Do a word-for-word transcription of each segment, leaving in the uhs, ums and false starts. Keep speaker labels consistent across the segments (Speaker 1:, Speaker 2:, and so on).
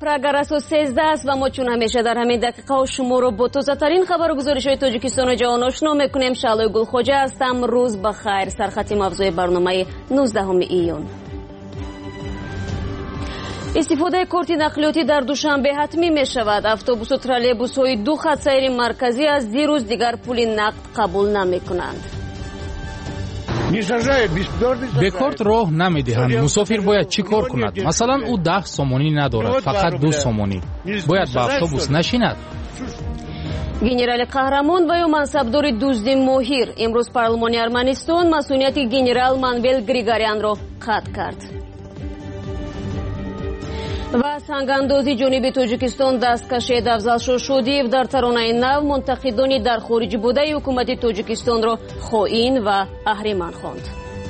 Speaker 1: پراگ رسو سیزده است و ما چون همیشه در همین دقیقه و شما رو با تازه‌ترین خبر و گزارش‌های تاجیکستان و جهان آشنا می‌کنیم. شعله گلخوجه هستم. روز بخیر. سرخط موضوع برنامه نوزدهم ایون. استفاده کارت نقلیاتی در دوشنبه حتمی می شود. اتوبوس و ترالبوس های دو خط سیر مرکزی از دیروز دیگر پول نقد قبول نمی کنند.
Speaker 2: به کارت راه نمی دهند. مسافر باید چی کار کند؟ مثلا او ده سومانی ندارد، فقط دو سومانی. باید به اتوبوس نشیند.
Speaker 1: گنرال قهرمان و یا منصبدار دزدی ماهر امروز پارلمان ارمنستان مسئولیت گنرال مانویل گریگاریان را قطع کرد. و سنگاندازی جنوبی تاجیکستان دستکشی افضل شدیو در ترانه نو منتقدانی در خارج بوده حکومت تاجیکستان را خائن و اهریمن خواند.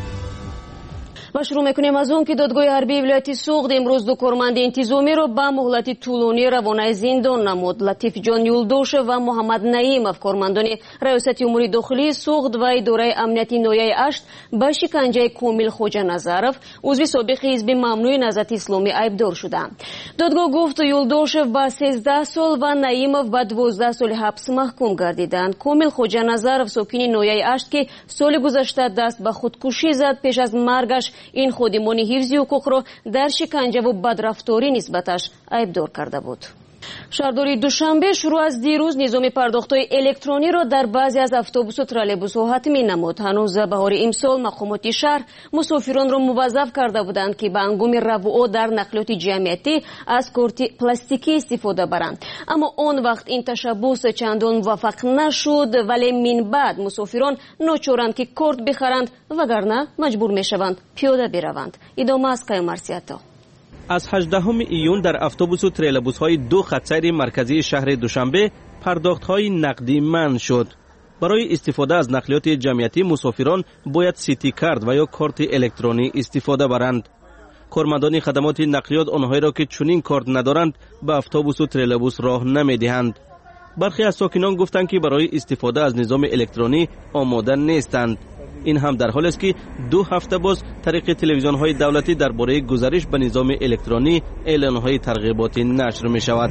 Speaker 1: و شروع میکنیم از اون که دادگاه حربی ولایت سوغد امروز دو کارمند انتظامی را به مهلت طولانی روانه زندان نمود. لطیف جان یولدوش و محمد نعیمов کارمندان ریاست امور داخلی سوغد و اداره امنیتی نویه اشت به شکنجه کامل خوجه نظرов عضو سابق حزب ممنوع نهضت اسلامی ایبدار شدند. دادگاه گفت یولدوش به سیزده سال و نعیمов به دوازده سال حبس محکوم گردیدند. کامل خوجه نظرов ساکن نویه اشت که سال گذشته دست به خودکشی زد پیش از مرگش این خودمان حفظ حقوق را در شکنجه و بدرفتاری نسبتش ایبدار کرده بود. شهرداری دوشنبه شروع از دیروز نظام پرداخت‌های الکترونی را در بعضی از اتوبوس و ترالبوس‌ها حتمی نمود. هنوز بهار امسال مقامات شهر مسافران را موظف کرده بودند که به هنگام رفع در نقلیات جمعیتی از کارت پلاستیکی استفاده برند. اما آن وقت این تشبوس چندان موفق نشد، ولی من بعد مسافران ناچارند که کارت بخرند وگرنه مجبور میشوند پیاده بروند. ادامه از قیمرسیتا.
Speaker 3: از هجدهم ایون در اتوبوس و ترالبوس های دو خط سیر مرکزی شهر دوشنبه پرداخت های نقدی منع شد. برای استفاده از نقلیات جمعیتی مسافران باید سیتی کارت و یا کارت الکترونی استفاده برند. کارمندان خدمات نقلیات آنهایی را که چنین کارت ندارند به اتوبوس و ترالبوس راه نمیدهند. برخی از ساکنان گفتند که برای استفاده از نظام الکترونی آماده نیستند. این هم در حالی است که دو هفته باز طریق تلویزیون های دولتی درباره گزارش به نظام الکترونی اعلان های ترغیباتی نشر می شود.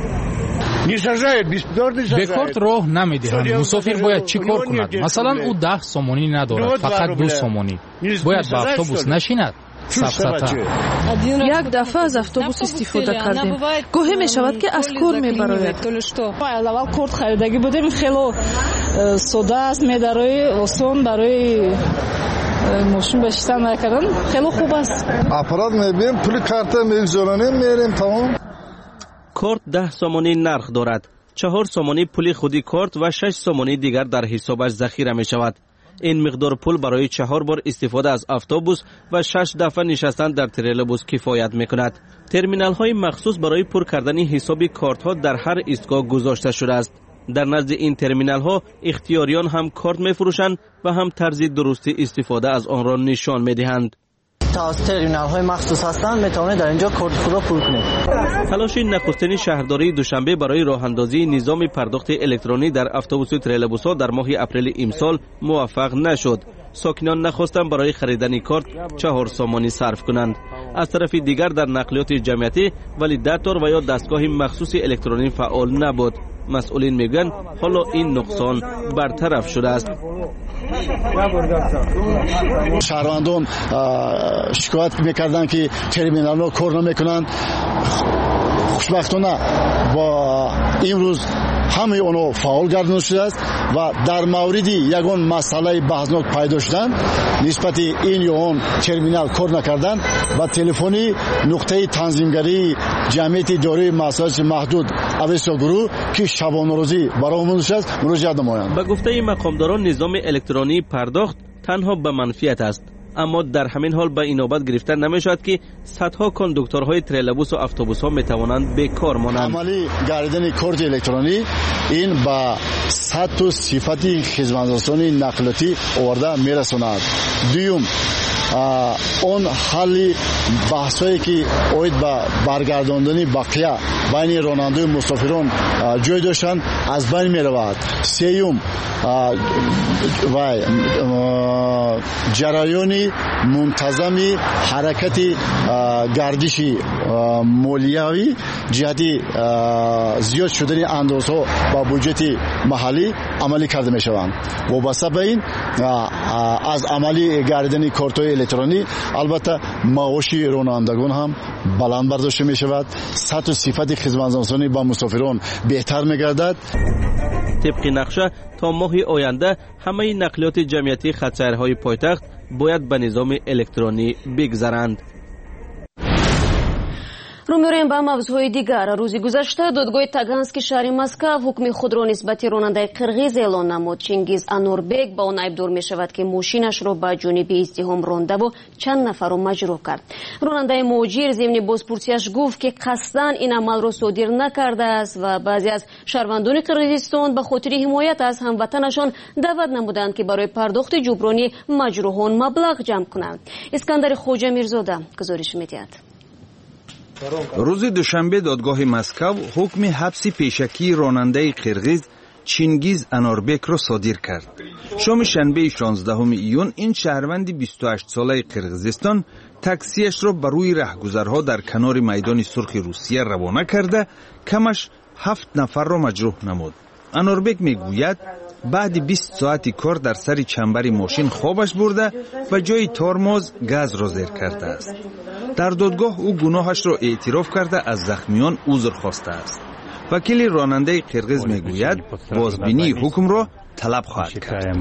Speaker 2: به کارت راه نمی دهند. مسافر باید چی کار کند؟ مثلا او ده سومانی ندارد، فقط دو سومانی. باید به اتوبوس نشیند.
Speaker 4: یک دفعه از اتوبوس استفاده کردیم. گاهی می شود که از کور می براید.
Speaker 5: اول کارت خریدگی بودیم، خیلی ساده است، میداره آسان برای ماشین بشتن نکردن، خیلی خوب است.
Speaker 6: اپرات میبیم پول کارت میگذارانیم میریم تمام.
Speaker 3: کارت ده سومانی نرخ دارد. چهار سومانی پول خودی کارت و شش سومانی دیگر در حسابش ذخیره می شود. این مقدار پول برای چهار بار استفاده از اتوبوس و شش دفعه نشستن در ترالبوس کفایت میکند. ترمینال های مخصوص برای پر کردن حساب کارت ها در هر ایستگاه گذاشته شده است. در نزد این ترمینال ها اختیاریان هم کارت میفروشند و هم طرز درست استفاده از آن را نشان میدهند.
Speaker 7: از ترمینال های مخصوص هستند، میتوانید در اینجا کارت خود را پر کنید.
Speaker 3: تلاش نخستین شهرداری دوشنبه برای راه اندازی نظام پرداخت الکترونی در اتوبوس و ترالبوس ها در ماه اپریل امسال موفق نشد. ساکنان نخواستند برای خریدن کارت چهار سومانی صرف کنند. از طرف دیگر در نقلیات جمعیتی ولی دفتر و یا دستگاه مخصوص الکترونی فعال نبود. مسئولین میگن حالا این نقصان برطرف شده است.
Speaker 6: شهروندان شکایت میکردند که ترمینال ها کار نمیکنند. خوشبختانه با امروز همه اونها فعال گردانده شده است و در موردی یگان مسئله بحثناک پیدا شدن نسبت این یا اون ترمینال کار نکردن و تلفنی نقطه تنظیمگری جمعیت اداره مسائل محدود اوستا گروه که شبانه روزی برای منش است مراجعه نمایند.
Speaker 3: به گفته مقامداران نظام الکترونی پرداخت تنها به منفیت است، اما در همین حال به اینابت گرفته نمیشد که صدها کاندوکتورهای ترالبوس و اتوبوس ها میتوانند بیکار مانند.
Speaker 6: عملی گردیدن کارت الکترونی این با سطح و صفت خدمترسانی نقلیاتی آورده میرساند. دوم اون حل بحثایی که اوید با برگرداندن بقیه بین راننده و مسافران جای داشتن از بین می رود. سیوم و جریان منتظم حرکت گردش مالیوی جهتی زیاد شدن اندازها با بودجه محلی عملی کرده می شوند. وابسته به این از عملی گردیدن کارت‌های الکترونیکی البته معاش رانندگان هم بلند برداشته می شود. سطح و صفت خدمت‌رسانی با مسافران بهتر می گردد.
Speaker 3: طبق نقشه تا ماه آینده همه نقلیات جمعیتی خط‌سیرهای پایتخت باید به نظام الکترونی بگذرند.
Speaker 1: رو می‌رویم به موضوع دیگر. روز گذشته دادگاه تاگانسکی شهر مسکو حکم خود را نسبت راننده قرغیز اعلان نمود. چینگیز انوربек با آن ایبدار می‌شود که ماشینش را به جانب ازدحام رانده و چند نفر را مجروح کرد. راننده مهاجر ضمن بازپرسیش گفت که قصداً این عمل را صادر نکرده است و بعضی از شهروندان قرغیزستان به خاطر حمایت از هموطنشان دعوت نمودند که برای پرداخت جبرانی مجروحان مبلغ جمع کنند. اسکندر خوجا میرزاده گزارش می‌دهد.
Speaker 8: روز دوشنبه دادگاه مسکو حکم حبس پیشکی راننده قرغیز چینگیز انوربek را صادر کرد. شام شنبه شانزدهم ایون این شهروند بیست و هشت ساله قرغیزستان تاکسیش را بر روی رهگذرها در کنار میدان سرخ روسیه روانه کرده کمش هفت نفر را مجروح نمود. انوربek میگوید بعد بیست ساعتی کار در سر چنبر ماشین خوابش برده و جای ترمز گاز را زیر کرده است. در دادگاه او گناهش را اعتراف کرده از زخمیان عذر خواسته است. وکیل راننده قرغیز میگوید بازبینی حکم را طلب خواهد کرد.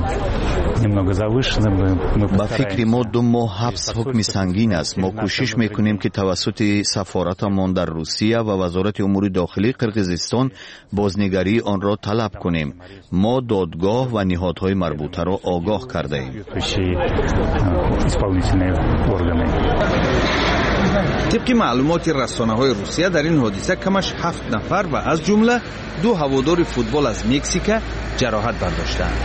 Speaker 9: با فکر ما دو ماه حبس حکم سنگین است. ما کوشش میکنیم که توسط سفارتمان در روسیه و وزارت امور داخلی قرغیزستان بازنگری آن را طلب کنیم. ما دادگاه و نهادهای مربوطه را آگاه کرده ایم.
Speaker 8: طبق معلومات رسانه‌های روسیه در این حادثه کمش هفت نفر و از جمله دو هوادار فوتبال از مکزیک جراحت برداشتند.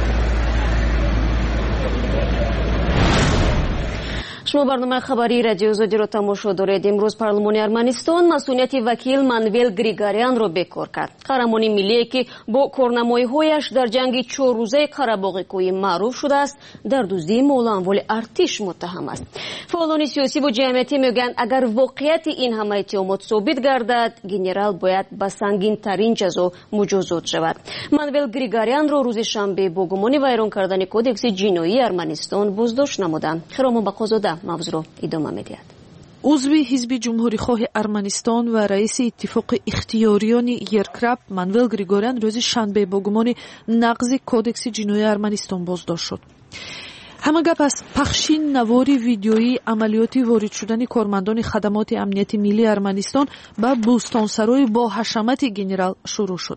Speaker 1: شما برنامه خبری رادیو آزادی را تماشا دارید. امروز پارلمان ارمنستان مسئولیت وکیل مانویل گریگاریان را بکار کرد. قهرمان ملی که با کارنمایی‌هایش در جنگ چهار روزه قره‌باغ کوهی معروف شده است در دزدی مولانول ارتش متهم است. فعالان سیاسی و جمعیتی میگویند اگر واقعیت این همه اتهامات ثابت گردد گنرال باید به سنگین ترین جزا مجازات شود. مانویل گریگاریان را روز شنبه با گمان ویران کردن کودکس جنایی ارمنستان بازداشت نمودند. خرام بقازاده موضوع را ادامه می‌دهد.
Speaker 4: عضو حزب جمهوریخواه ارمنستان و رئیس اتفاق اختیاریان یرکرپ مانویل گریگاریان روز شنبه با گمان نقض کودکس جنایی ارمنستان بازداشت شد. همه گپ از پخش نواری ویدیویی عملیاتی وارد شدن کارمندان خدمات امنیت ملی ارمنستان به بوستانسرای با حشمت گنرال شروع شد.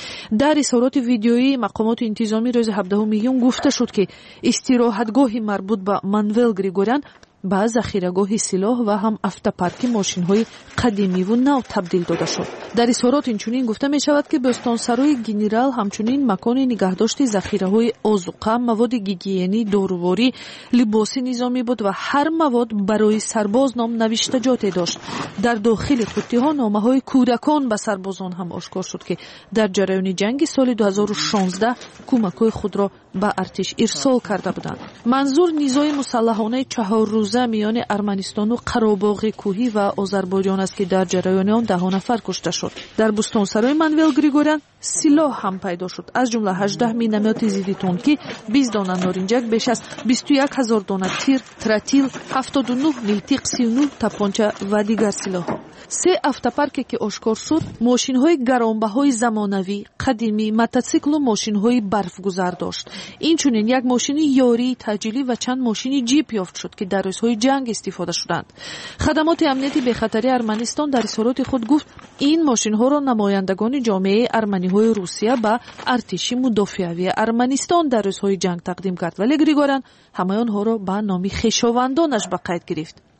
Speaker 4: در اظهارات ویدیویی مقامات انتظامی روز هفدهم ایون گفته شد که استراحتگاه مربوط به مانویل گریگاریان به ذخیره‌گاه سلاح و هم автопарки ماشین‌های قدیمی و نو تبدیل داده شد. در اظهارات اینچنین گفته می شود که بستانسرای گنرال همچنین مکان نگهداشت ذخیره‌های آذوقه، مواد گیگیینی، داروواری، لباس نظامی بود و هر مواد برای سرباز نام نوشتجات داشت. در داخل قوطی‌ها نامه‌های کودکان به سربازان هم آشکار شد که در جریان جنگ سال دو هزار و شانزده کمک‌های خود را به ارتش ارسال کرده بودند. منظور نیزای مسلحانه چهار روزه میان ارمنستان و قره‌باغ کوهی و آذربایجان است که در جریان آن ده نفر کشته شد. در بستانسرای مانویل گریگاریان سلاح هم پیدا شد، از جمله هجده مینومت ضد تانکی، بیست دانه نارنجک، بیش از بیست و یک هزار دانه تیر، تراتیل، هفتاد و نه میلتیق، سی و نه تپانچه و دیگر سلاح‌ها. سه автопарки که آشکار شد ماشین‌های گرانبهای زمانوی، قدیمی، موتورسیکل و ماشین‌های برفگذر داشت. اینچنین یک ماشین یاری تجلی و چند ماشین جیپ یافت شد که در روزهای جنگ استفاده شدند. خدمات امنیتی بخطری ارمنستان در اظهارات خود گفت این ماشین‌ها را نمایندگان جامعه ارمنی‌های روسیه به ارتش مدافعی ارمنستان در روزهای جنگ تقدیم کرد، ولی گریگاریان همه آنها را به نام خویشاوندانش به قید گرفت.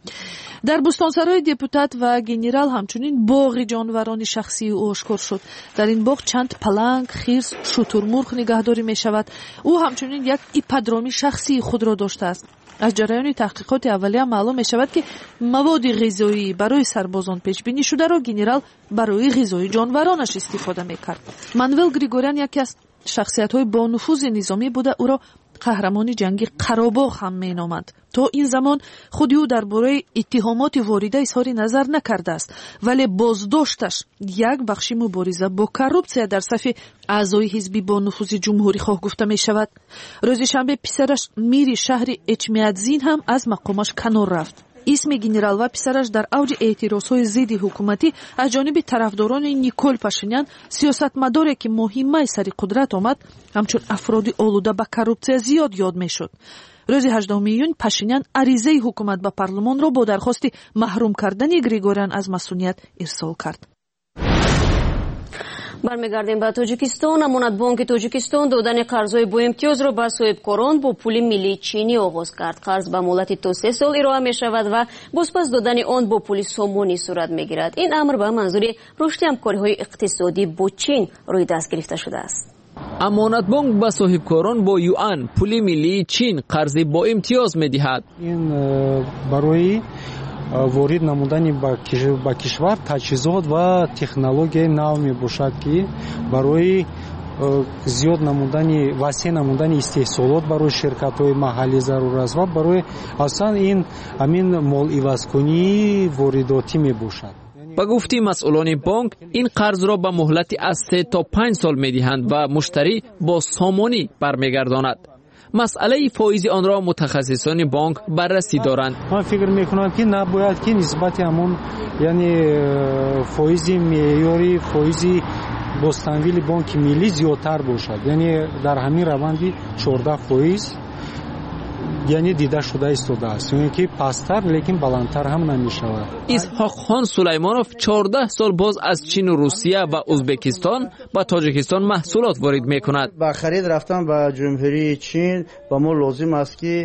Speaker 4: дар бӯстонсарой депутат ва генерал ҳамчунин боғи ҷонварони шахсии ӯ ошкор шуд. дар ин боғ чанд паланг, хирс, шутурмурғ нигаҳдорӣ мешавад. ӯ ҳамчунин як иппадроми шахсии худро доштааст. аз ҷараёни таҳқиқоти аввалия маълум мешавад ки маводи ғизоӣ барои сарбозон пешбинӣ шударо генерал барои ғизои ҷонваронаш истифода мекард. Манвел Григорян яке аз шахсиятҳои бонуфузи низомӣ буда ӯро қаҳрамони ҷанги Қаробоғ ҳам меноманд. то ин замон худи ӯ дар бораи иттиҳомоти ворида изҳори назар накардааст, вале боздошташ як бахши мубориза бо коррупсия дар сафи аъзои ҳизби бонуфузи ҷумҳурихоҳ гуфта мешавад. рӯзи шанбе писараш мири шаҳри Эчмиадзин ҳам аз мақомаш канор рафт. исми генерал ва писараш дар авҷи эътирозҳои зидди ҳукуматӣ аз ҷониби тарафдорони Никол Пашинян, сиёсатмадоре ки моҳимаи сари қудрат омад, ҳамчун афроди олуда ба коррупсия зиёд ёд мешуд. рӯзи ҳаштуми июн Пашинян аризаи ҳукумат ба парлумонро бо дархости маҳрум кардани Григорян аз масъулият ирсол кард.
Speaker 1: бармегардем ба тоҷикистон. амонатбонки тоҷикистон додани қарзҳои боимтиёзро ба соҳибкорон бо пули миллии чинӣ оғоз кард. қарз ба муҳлати то се сол ироа мешавад ва бозпас додани он бо пули сомонӣ сурат мегирад. ин амр ба манзури рушди ҳамкориҳои иқтисодӣ бо чин рӯи даст гирифта шудааст.
Speaker 10: амонатбонк ба соҳибкорон бо юан пули миллии чин қарзи боимтиёз медиҳад.
Speaker 11: ин барои ворид намудани ба кишвар таҷҳизот ва технологияи нав мебошад ки барои зиёд намудани васеъ намудани истеҳсолот барои ширкатҳои маҳаллӣ зарур аст ва барои аслан ин амин моливазкунии воридотӣ мебошад.
Speaker 10: ба гуфти масъулони бонк ин қарзро ба муҳлати аз се то панҷ сол медиҳанд ва муштарӣ бо сомонӣ бармегардонад. масъалаи фоизи онро мутахассисони бонк баррасӣ доранд.
Speaker 11: ман фикр мекунам ки набояд ки нисбати ҳамон яъне фоизи меъёри фоизи бостанвили бонки миллӣ зиёдтар бошад. яъне дар ҳамин раванди чордаҳ фоиз яъне дида шуда истодааст. яъне ки пасттар лекин баландтар ҳам намешавад.
Speaker 10: исҳоқхон Сулаймонов чордаҳ сол боз аз Чин, Русия ва Узбекистон ба Тоҷикистон маҳсулот ворид мекунад.
Speaker 7: ба харид рафтан ба ҷумҳурии Чин ба мо лозим аст ки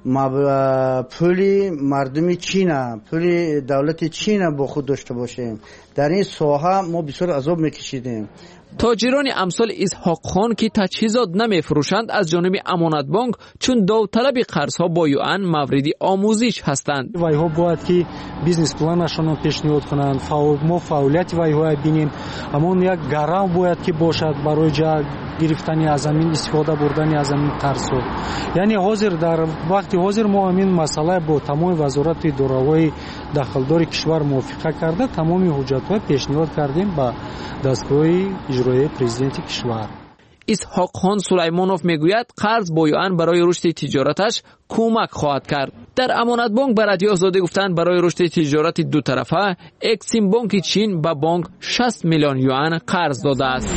Speaker 7: пули мардуми Чина, пули давлати Чина бо худ дошта бошем. дар ин соҳа мо бисёр азоб мекашидем.
Speaker 10: тоҷирони амсол исҳоқхон ки таҷҳизот намефурӯшанд аз ҷониби амонатбонк чун довталаби қарзҳо бо юан мавриди омӯзиш ҳастанд.
Speaker 11: вайҳо бояд ки бизнес планашонро пешниҳод кунанд, мо фаъолияти вайҳоя бинем. ҳамон як гарав бояд ки бошад барои гирифтани аз амин истифода бурдани аз амин қарзҳо. яъне ҳозир дар вақти ҳозир мо амин масъала бо тамоми вазорати идораҳои дахлдори кишвар мувофиқа карда тамоми ҳуҷҷатҳо пешниҳод кардем ба дастгоҳи иҷроии президенти кишвар.
Speaker 10: исҳоқхон Сулаймонов мегӯяд қарз бо юан барои рушди тиҷораташ кӯмак хоҳад кард. дар амонатбонк ба радиои озодӣ гуфтанд барои рушди тиҷорати дутарафа Эксимбонки Чин ба бонк шаст миллион юан қарз додааст.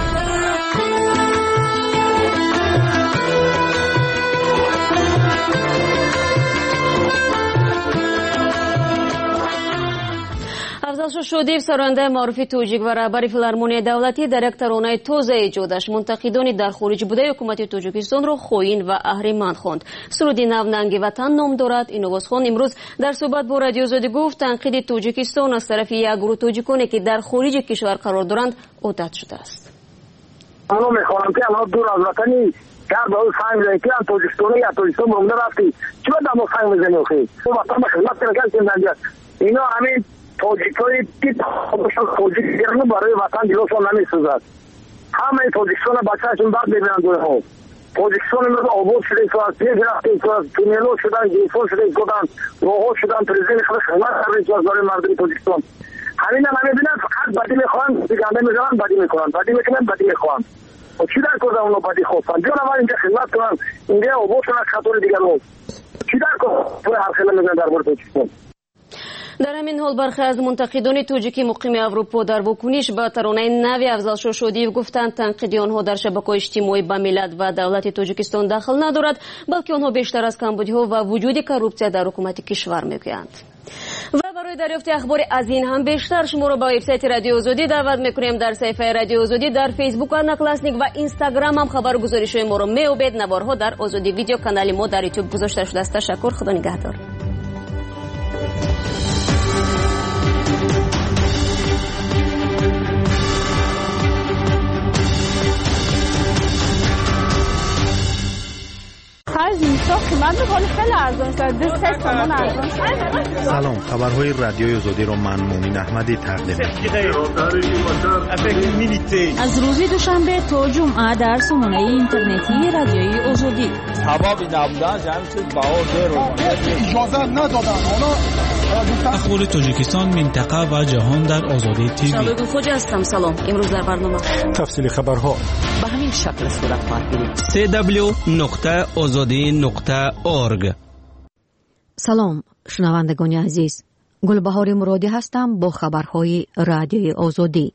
Speaker 1: Афзалшо Шодиев сарояндаи маъруфи тоҷик ва раҳбари филармонияи давлатӣ дар як таронаи тозаи иҷодаш мунтақидони дар хориҷ будаи ҳукумати Тоҷикистонро хоин ва аҳриманд хонд. суруди нав Нанги ватан ном дорад. Иновозхон имрӯз дар суҳбат бо радиозодӣ гуфт танқиди Тоҷикистон аз тарафи як гурӯҳ тоҷиконе ки дар хориҷи кишвар қарор доранд одат шудааст.
Speaker 12: Ано мехоҳам ки алҳо дур аз ватани як ба санг зае ки ан тоҷикистони я тоҷикистон монда рафти чиба дамо санг мезани охи ватан ба хизмат кардакан ино ҳамин тоҷикои ки тоҷик гирну барои ватан дилошон намесӯзад. ҳамаи тоҷикистона бачаашон бад мебинанд оҳо. тоҷикистон имрӯз обод шуда истоданд, пеш рафта истоданд, туннелҳо шуданд, гирифҳо шуда истоданд, роҳҳо шуданд, президенти худаш хизмат карда истоданд барои мардуми Тоҷикистон. ҳамина намебинанд, фақат бадӣ мехоҳанд, ганда мезананд, бадӣ мекунанд, бадӣ мекунанд, бадӣ мехоҳанд. чӣ дар кор дар оно бадӣ хостанд? ҷонавар инҷа хизмат кунанд, инҷа обод шунанд қатори дигарҳо. чӣ дар кор ҳархела мезананд дар бораи Тоҷикистон?
Speaker 1: дар ҳамин ҳол бархе аз мунтақидони тоҷики муқими аврупо дар вокуниш ба таронаи нави Афзалшо Шодиев гуфтанд танқиди онҳо дар шабакаҳои иҷтимоӣ ба миллат ва давлати Тоҷикистон дахл надорад, балки онҳо бештар аз камбудиҳо ва вуҷуди коррупсия дар ҳукумати кишвар мегӯянд. ва барои дарёфти ахбори аз ин ҳам бештар шуморо ба вебсайти Радиои Озодӣ даъват мекунем. дар саҳифаи Радиои Озодӣ дар Фейсбук, Одноклассник ва Инстаграм ҳам хабару гузоришҳои моро меёбед. наворҳо дар Озодӣ видео канали мо дар ютуб гузошта шудааст. ташаккур. худо нигаҳдор.
Speaker 5: اینجا قیمت میکنه خیلی ارزان است. دو سه تومن ارزان است.
Speaker 13: سلام، خبرهای رادیوی آزادی را من مومین احمدی تقدیم می‌کنم.
Speaker 14: از روز دوشنبه تا جمعه در سامانه اینترنتی رادیوی آزادی.
Speaker 15: اجازه ندادن اخبار تاجیکستان، منطقه و جهان در آزادی تیوی.
Speaker 1: شبکه خوج هستم. سلام. امروز در برنامه
Speaker 15: تفصیل خبرها
Speaker 14: به همین شکل صورت خواهد گرفت.
Speaker 3: سی دبلیو نقطه آزادی نقطه اورگ.
Speaker 16: سلام شنوندگان عزیز، گلبهار مرادی هستم با خبرهای رادیوی آزادی.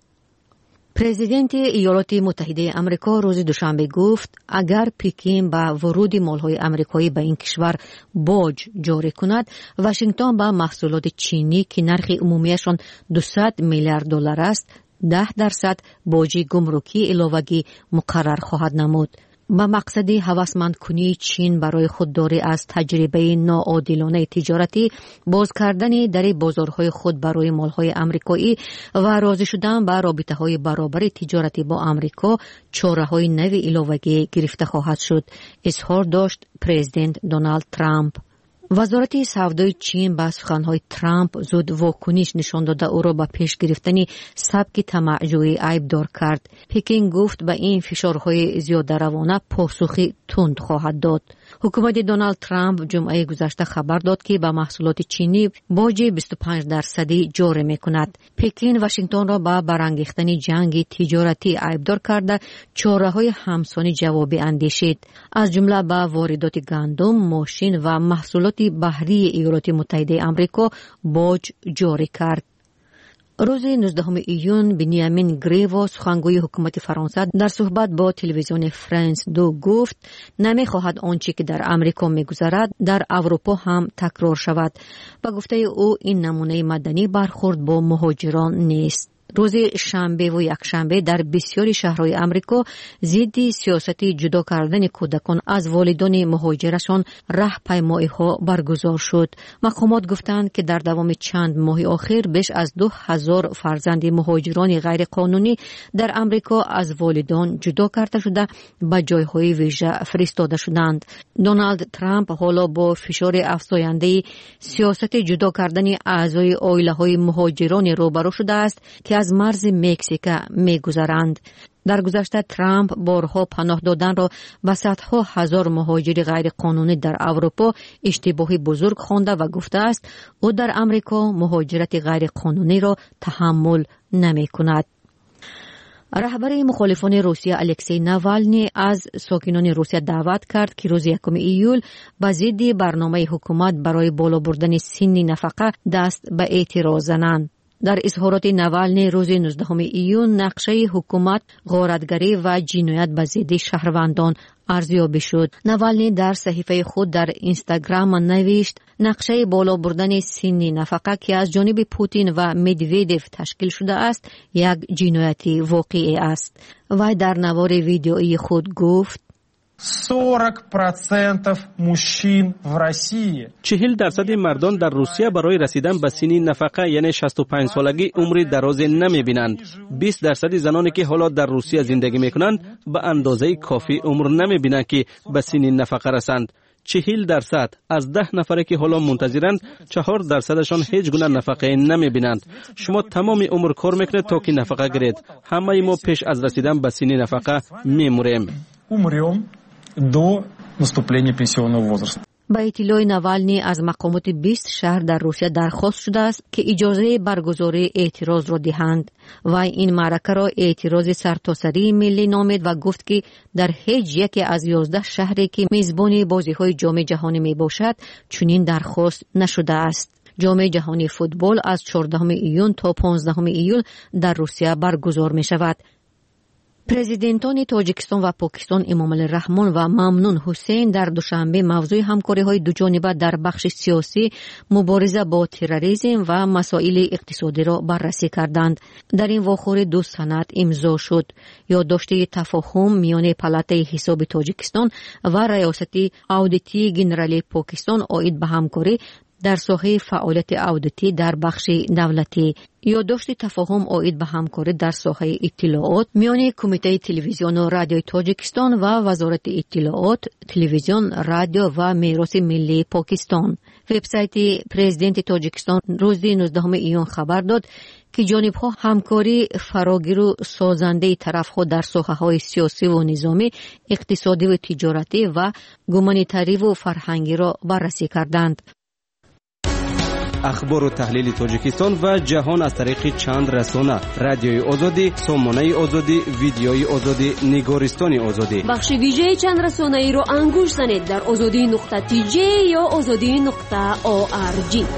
Speaker 16: پرزیدنت ایالات متحده آمریکا روز دوشنبه گفت اگر پکین با ورود مالهای آمریکایی به این کشور باج جاری کند، واشنگتن با محصولات چینی که نرخ عمومیشان دویست میلیارد دلار است، ده درصد باج گمرکی علاوه‌ای مقرر خواهد نمود. با مقصد هوسمند کنی چین برای خودداری از تجربه ناعادلانه تجارتی، باز کردن در بازارهای خود برای مالهای آمریکایی و راضی شدن به رابطه‌های برابر تجارتی با آمریکا، چاره‌های نوی علاوه‌ای گرفته خواهد شد، اظهار داشت پرزیدنت دونالد ترامپ. وزارت سودای چین با سخنهای ترامپ زود واکنش نشان داده او را به پیش گرفتن سبک طمع‌جویی عیبدار کرد. پکین گفت به این فشارهای زیاده روانه پاسخی تند خواهد داد. حکومت دونالد ترامپ جمعه گذشته خبر داد که به محصولات چینی باج بیست و پنج درصدی جاری می‌کند. پکین واشنگتن را به برانگیختن جنگ تجارتی عیبدار کرده چاره‌های همسانی جوابی اندیشید، از جمله به واردات گندم، ماشین و محصولات بحری ایالات متحده آمریکا باج جاری کرد. روز نوزدهم ایون بنیامین گریو، سخنگوی حکومت فرانسه، در صحبت با تلویزیون فرانس دو گفت نمی‌خواهد آنچه که در آمریکا می‌گذرد در اروپا هم تکرار شود. با گفته او این نمونه مدنی برخورد با مهاجران نیست. روز شنبه و یکشنبه در بسیاری شهرهای آمریکا ضد سیاست جدا کردن کودکان از والدان مهاجرشان راهپیمایی‌ها برگزار شد. مقامات گفتند که در دوام چند ماه اخیر بیش از دو هزار فرزند مهاجران غیر قانونی در آمریکا از والدان جدا کرده شده به جایهای ویژه فرستاده شدند. دونالد ترامپ حالا با فشار افزاینده سیاست جدا کردن اعضای عائله‌های مهاجران روبرو شده است که از مرز مکزیک می‌گذرند. در گذشته ترامپ بارها پناه دادن را به صدها هزار مهاجر غیر قانونی در اروپا اشتباهی بزرگ خوانده و گفته است او در امریکا مهاجرت غیر قانونی را تحمل نمی‌کند. رهبر مخالفان روسیه الکسی ناوالنی از ساکنان روسیه دعوت کرد که روز یکم ایول به ضد برنامه حکومت برای بالا بردن سن نفقه دست به اعتراض زنند. در اظهارات ناوالنی روز نوزدهم ایون نقشه حکومت غارتگری و جنایت به ضد شهروندان ارزیابی شد. ناوالنی در صحیفه خود در اینستاگرام نوشت نقشه بالا بردن سن نفقه که از جانب پوتین و مدویدف تشکیل شده است یک جنایتی واقعی است. و در نوار ویدیویی خود گفت
Speaker 3: چهل درصد مردان در روسیه برای رسیدن به سن نفقه یعنی شصت و پنج سالگی عمر دراز نمی بینند. بیست درصد زنانی که حالا در روسیه زندگی می کنند به اندازه کافی عمر نمی بینند که به سن نفقه رسند. چهل درصد از ده نفره که حالا منتظرند، چهار درصدشان هیچ گونه نفقه نمی بینند. شما تمام عمر کار میکنید تا که نفقه گیرید. همه ما پیش از رسیدن به سن نفقه میموریم.
Speaker 15: до наступления пенсионного возраста.
Speaker 16: با اطلاع ناوالنی از مقامات بیست شهر در روسیه درخواست شده است که اجازه برگزاری اعتراض را دهند و این معرکه را اعتراض سرتاسری ملی نامید و گفت که در هیچ یکی از یازده شهری که میزبان بازی‌های جام جهانی می باشد چنین درخواست نشده است. جام جهانی فوتبال از چهاردهم ایون تا پانزدهم ایول در روسیه برگزار می شود. پرزیدنتان تاجیکستان و پاکستان امامعلی رحمان و ممنون حسین در دوشنبه موضوع همکاری‌های دوجانبه در بخش سیاسی، مبارزه با تروریسم و مسائل اقتصادی را بررسی کردند. در این واخور دو سند امضا شد. یادداشت تفاهم میان پالات حساب تاجیکستان و ریاست اودیتی گنرالی پاکستان عاید به همکاری در ساحه فعالیت عودتی در بخش دولتی. یادداشت تفاهم عاید به همکاری در ساحه اطلاعات میان کمیته تلویزیون و رادیوی تاجیکستان و وزارت اطلاعات، تلویزیون، رادیو و میراث ملی پاکستان. وبسایت پرزیدنت تاجیکستان روز نوزدهم ایون خبر داد که جانب‌ها همکاری فراگیر و سازنده طرف‌ها در ساحه‌های سیاسی و نظامی، اقتصادی و تجارتی و گومانیتاری و فرهنگی را بررسی کردند.
Speaker 3: اخبار و تحلیل تاجیکستان و جهان از طریق چند رسانه: رادیوی آزادی، سامانه آزادی، ویدیوی آزادی، نگارستان آزادی.
Speaker 1: بخش ویژه چند رسانه ای رو انگوش زنید در آزادی نقطه تی جی یا آزادی نقطه او آر جی.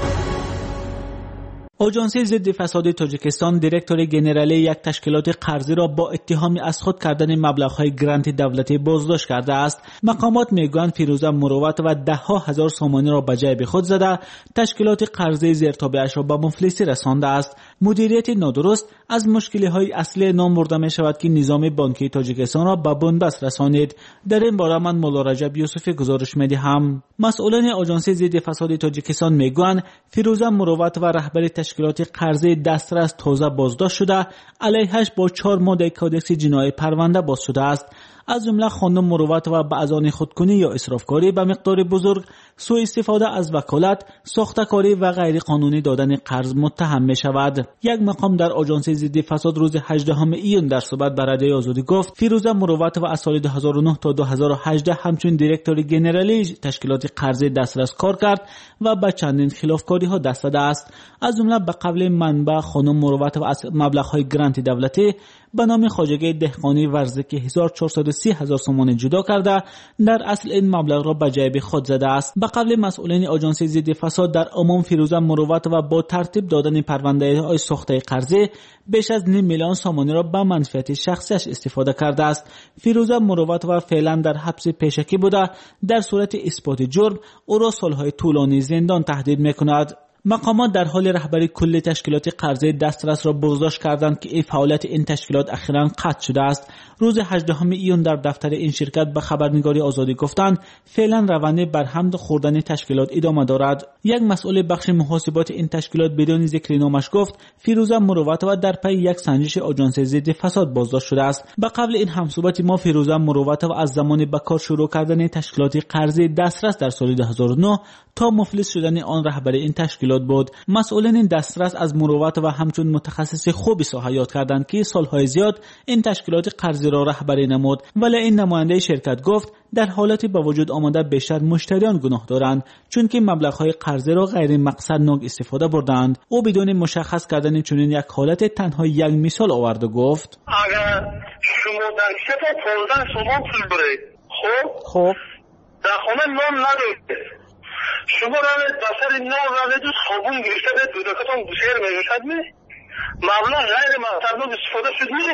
Speaker 15: آژانس ضد فساد تاجیکستان دیرکتور گنرالی یک تشکیلات قرضی را با اتهام از خود کردن مبلغ‌های گرانت دولتی بازداشت کرده است. مقامات میگویند فیروزه مروت و ده ها هزار سامانی را به جیب خود زده، تشکیلات قرضی زیرتابعش را به مفلسی رسانده است. مدیریت نادرست از مشکل‌های اصلی نام برده می شود که نظام بانکی تاجیکستان را به بنبست رسانید. در این باره من مولا رجب یوسفی گزارش می‌دهم. مسئولان آژانس ضد فساد تاجیکستان میگویند فیروزه مروت و رهبر تشکیلات قرضی دسترس تازه بازداشت شده، علیهش با چهار ماده کودکس جنایی پرونده باز شده است. از جمله خواندن مروت و به از آن خودکنی یا اسرافکاری به مقدار بزرگ، سوء استفاده از وکالت، ساخته‌کاری و غیر قانونی دادن قرض متهم می شود. یک مقام در آژانس ضد فساد روز هجدهم ایون در صحبت با رادیوی آزادی گفت فیروزه مروت و از سال دو هزار و نه تا دو هزار و هجده همچون دیرکتور گنرالی تشکیلات قرضی دسترس کار کرد و به چندین خلافکاری ها دست داده است. از جمله به قبل منبع خانم مروت و از مبلغ‌های گرانت دولتی به نام خواجگی دهقانی ورزه که هزار و چهارصد و سی هزار سومان جدا کرده، در اصل این مبلغ را به جیب خود زده است. به قبل مسئولین آژانس ضد فساد در عموم فیروزه مروت و با ترتیب دادن پرونده‌های ساخته قرضی بیش از نیم میلیون سومانی را به منفعت شخصیش استفاده کرده است. فیروزه مروت و فعلا در حبس پیشکی بوده، در صورت اثبات جرم او را سالهای طولانی زندان تهدید می‌کند. مقامات در حال رهبری کل تشکیلات قرضی دسترس را بازداشت کردند که این فعالیت این تشکیلات اخیراً قطع شده است. روز هجدهم ایون در دفتر این شرکت به خبرنگاری آزادی گفتند فعلا روند برهم خوردن تشکیلات ادامه دارد. یک مسئول بخش محاسبات این تشکیلات بدون ذکر نامش گفت فیروزه مروت و در پی یک سنجش آژانس ضد فساد بازداشت شده است. به قبل این همصحبت ما فیروزه مروت و از زمان به کار شروع کردن تشکیلات قرضی دسترس در سال دو هزار و نه تا مفلس شدن آن رهبر این تشکیلات بود. مسئولین این دسترس از مروت و همچون متخصص خوبی ساحه یاد کردند که سالهای زیاد این تشکیلات قرضی را رهبری نمود، ولی این نماینده شرکت گفت در حالتی با وجود آمده بیشتر مشتریان گناه دارند چون که مبلغ‌های قرضی را غیر مقصدناک استفاده بردند. او بدون مشخص کردن چنین یک حالت تنها یک مثال آورد و گفت
Speaker 12: اگر شما در سه تا پانزده سومان پول برید، خب
Speaker 11: خب
Speaker 12: در خانه نان ندارید، شما روید دفتر نان روید و صابون گرفته بید دودکتان بسیر میگوشد می مبلغ غیر مقصدناک استفاده شد می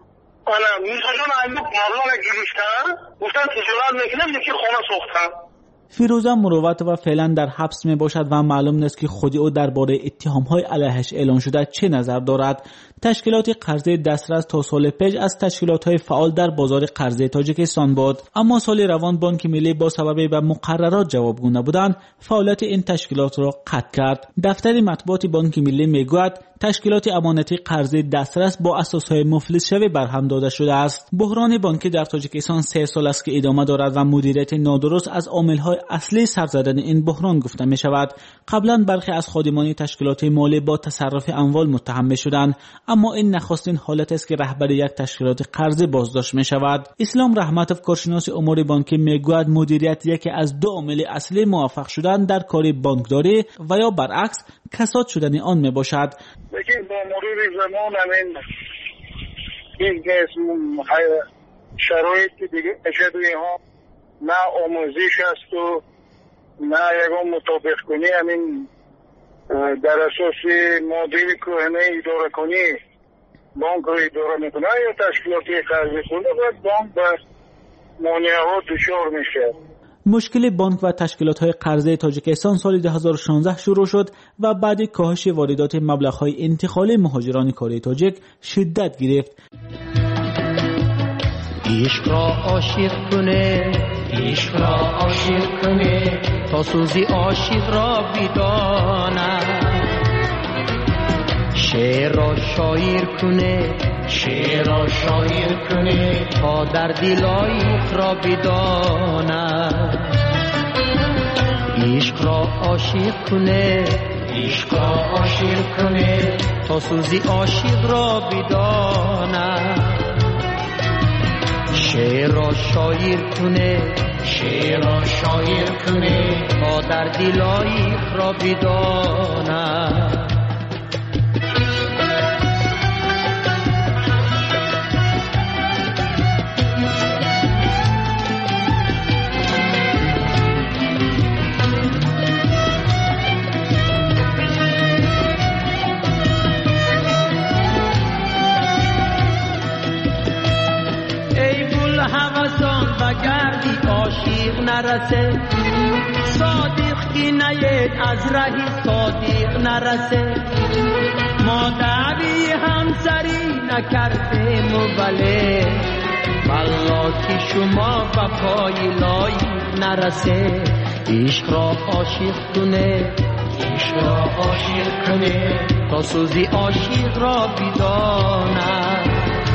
Speaker 12: آنم میساجان ایمک مبلغ گرفتن گفتن تجارت میکنم یکی خانه ساختن.
Speaker 15: فیروزه مروت و فعلا در حبس می باشد و معلوم نیست که خودی او درباره اتهام‌های علیهش اعلان شده چه نظر دارد. تشکیلات قرضی دسترس تا سال پیش از تشکیلات‌های فعال در بازار قرضی تاجیکستان بود، اما سال روان بانک ملی با سبب به مقررات جوابگو نبودن فعالیت این تشکیلات را قطع کرد. دفتر مطبوعات بانک ملی میگوید تشکیلات امانتی قرضی دسترس با اساسهای مفلس شوی برهم داده شده است. بحران بانکی در تاجیکستان سه سال است که ادامه دارد و مدیریت نادرست از عامل‌های اصلی سر زدن این بحران گفته می شود. قبلا برخی از خادمان تشکیلات مالی با تصرف اموال متهم می شدند، اما این نخستین حالت است که رهبر یک تشکیلات قرضی بازداشت می شود. اسلام رحمتوف کارشناس امور بانکی می گوید مدیریت یکی از دو عامل اصلی موفق شدن در کار بانکداری و یا برعکس کساد شدن آن می باشد.
Speaker 12: لیکن با مرور زمان همین این قسم شرایط دیگه اجدوی ها نه آموزش است و نه یکم مطابق کنی همین در اساس مدل کهنه اداره کنی بانک رو اداره میکنه یا تشکیلاتی قرضی خونده باید بانک به مانعه ها دچار میشه.
Speaker 15: مشکل بانک و تشکیلات‌های قرضی تاجیکستان سال دو هزار و شانزده شروع شد و بعد کاهش واردات مبلغ‌های انتقالی مهاجران کره تاجیک شدت گرفت.
Speaker 17: عشق را عاشق کنه عشق را عاشق کنه تا سوزی عاشق را بداند شعر را شاعر کنه شعر را شاعر کنه تا در دل عاشق را بداند عشق را عاشق کنه عشق را عاشق کنه تا سوزی عاشق را بداند شعر را شاعر کنه شعر را شاعر کنه تا در دل عاشق را بداند گردی عاشق نرسه صادق کی نید از رهی صادق نرسه ما دعوی همسری نکردیم ولی والله که شما وفای لایق نرسه عشق را عاشق کنه عشق را عاشق کنه تا سوزی عاشق را بداند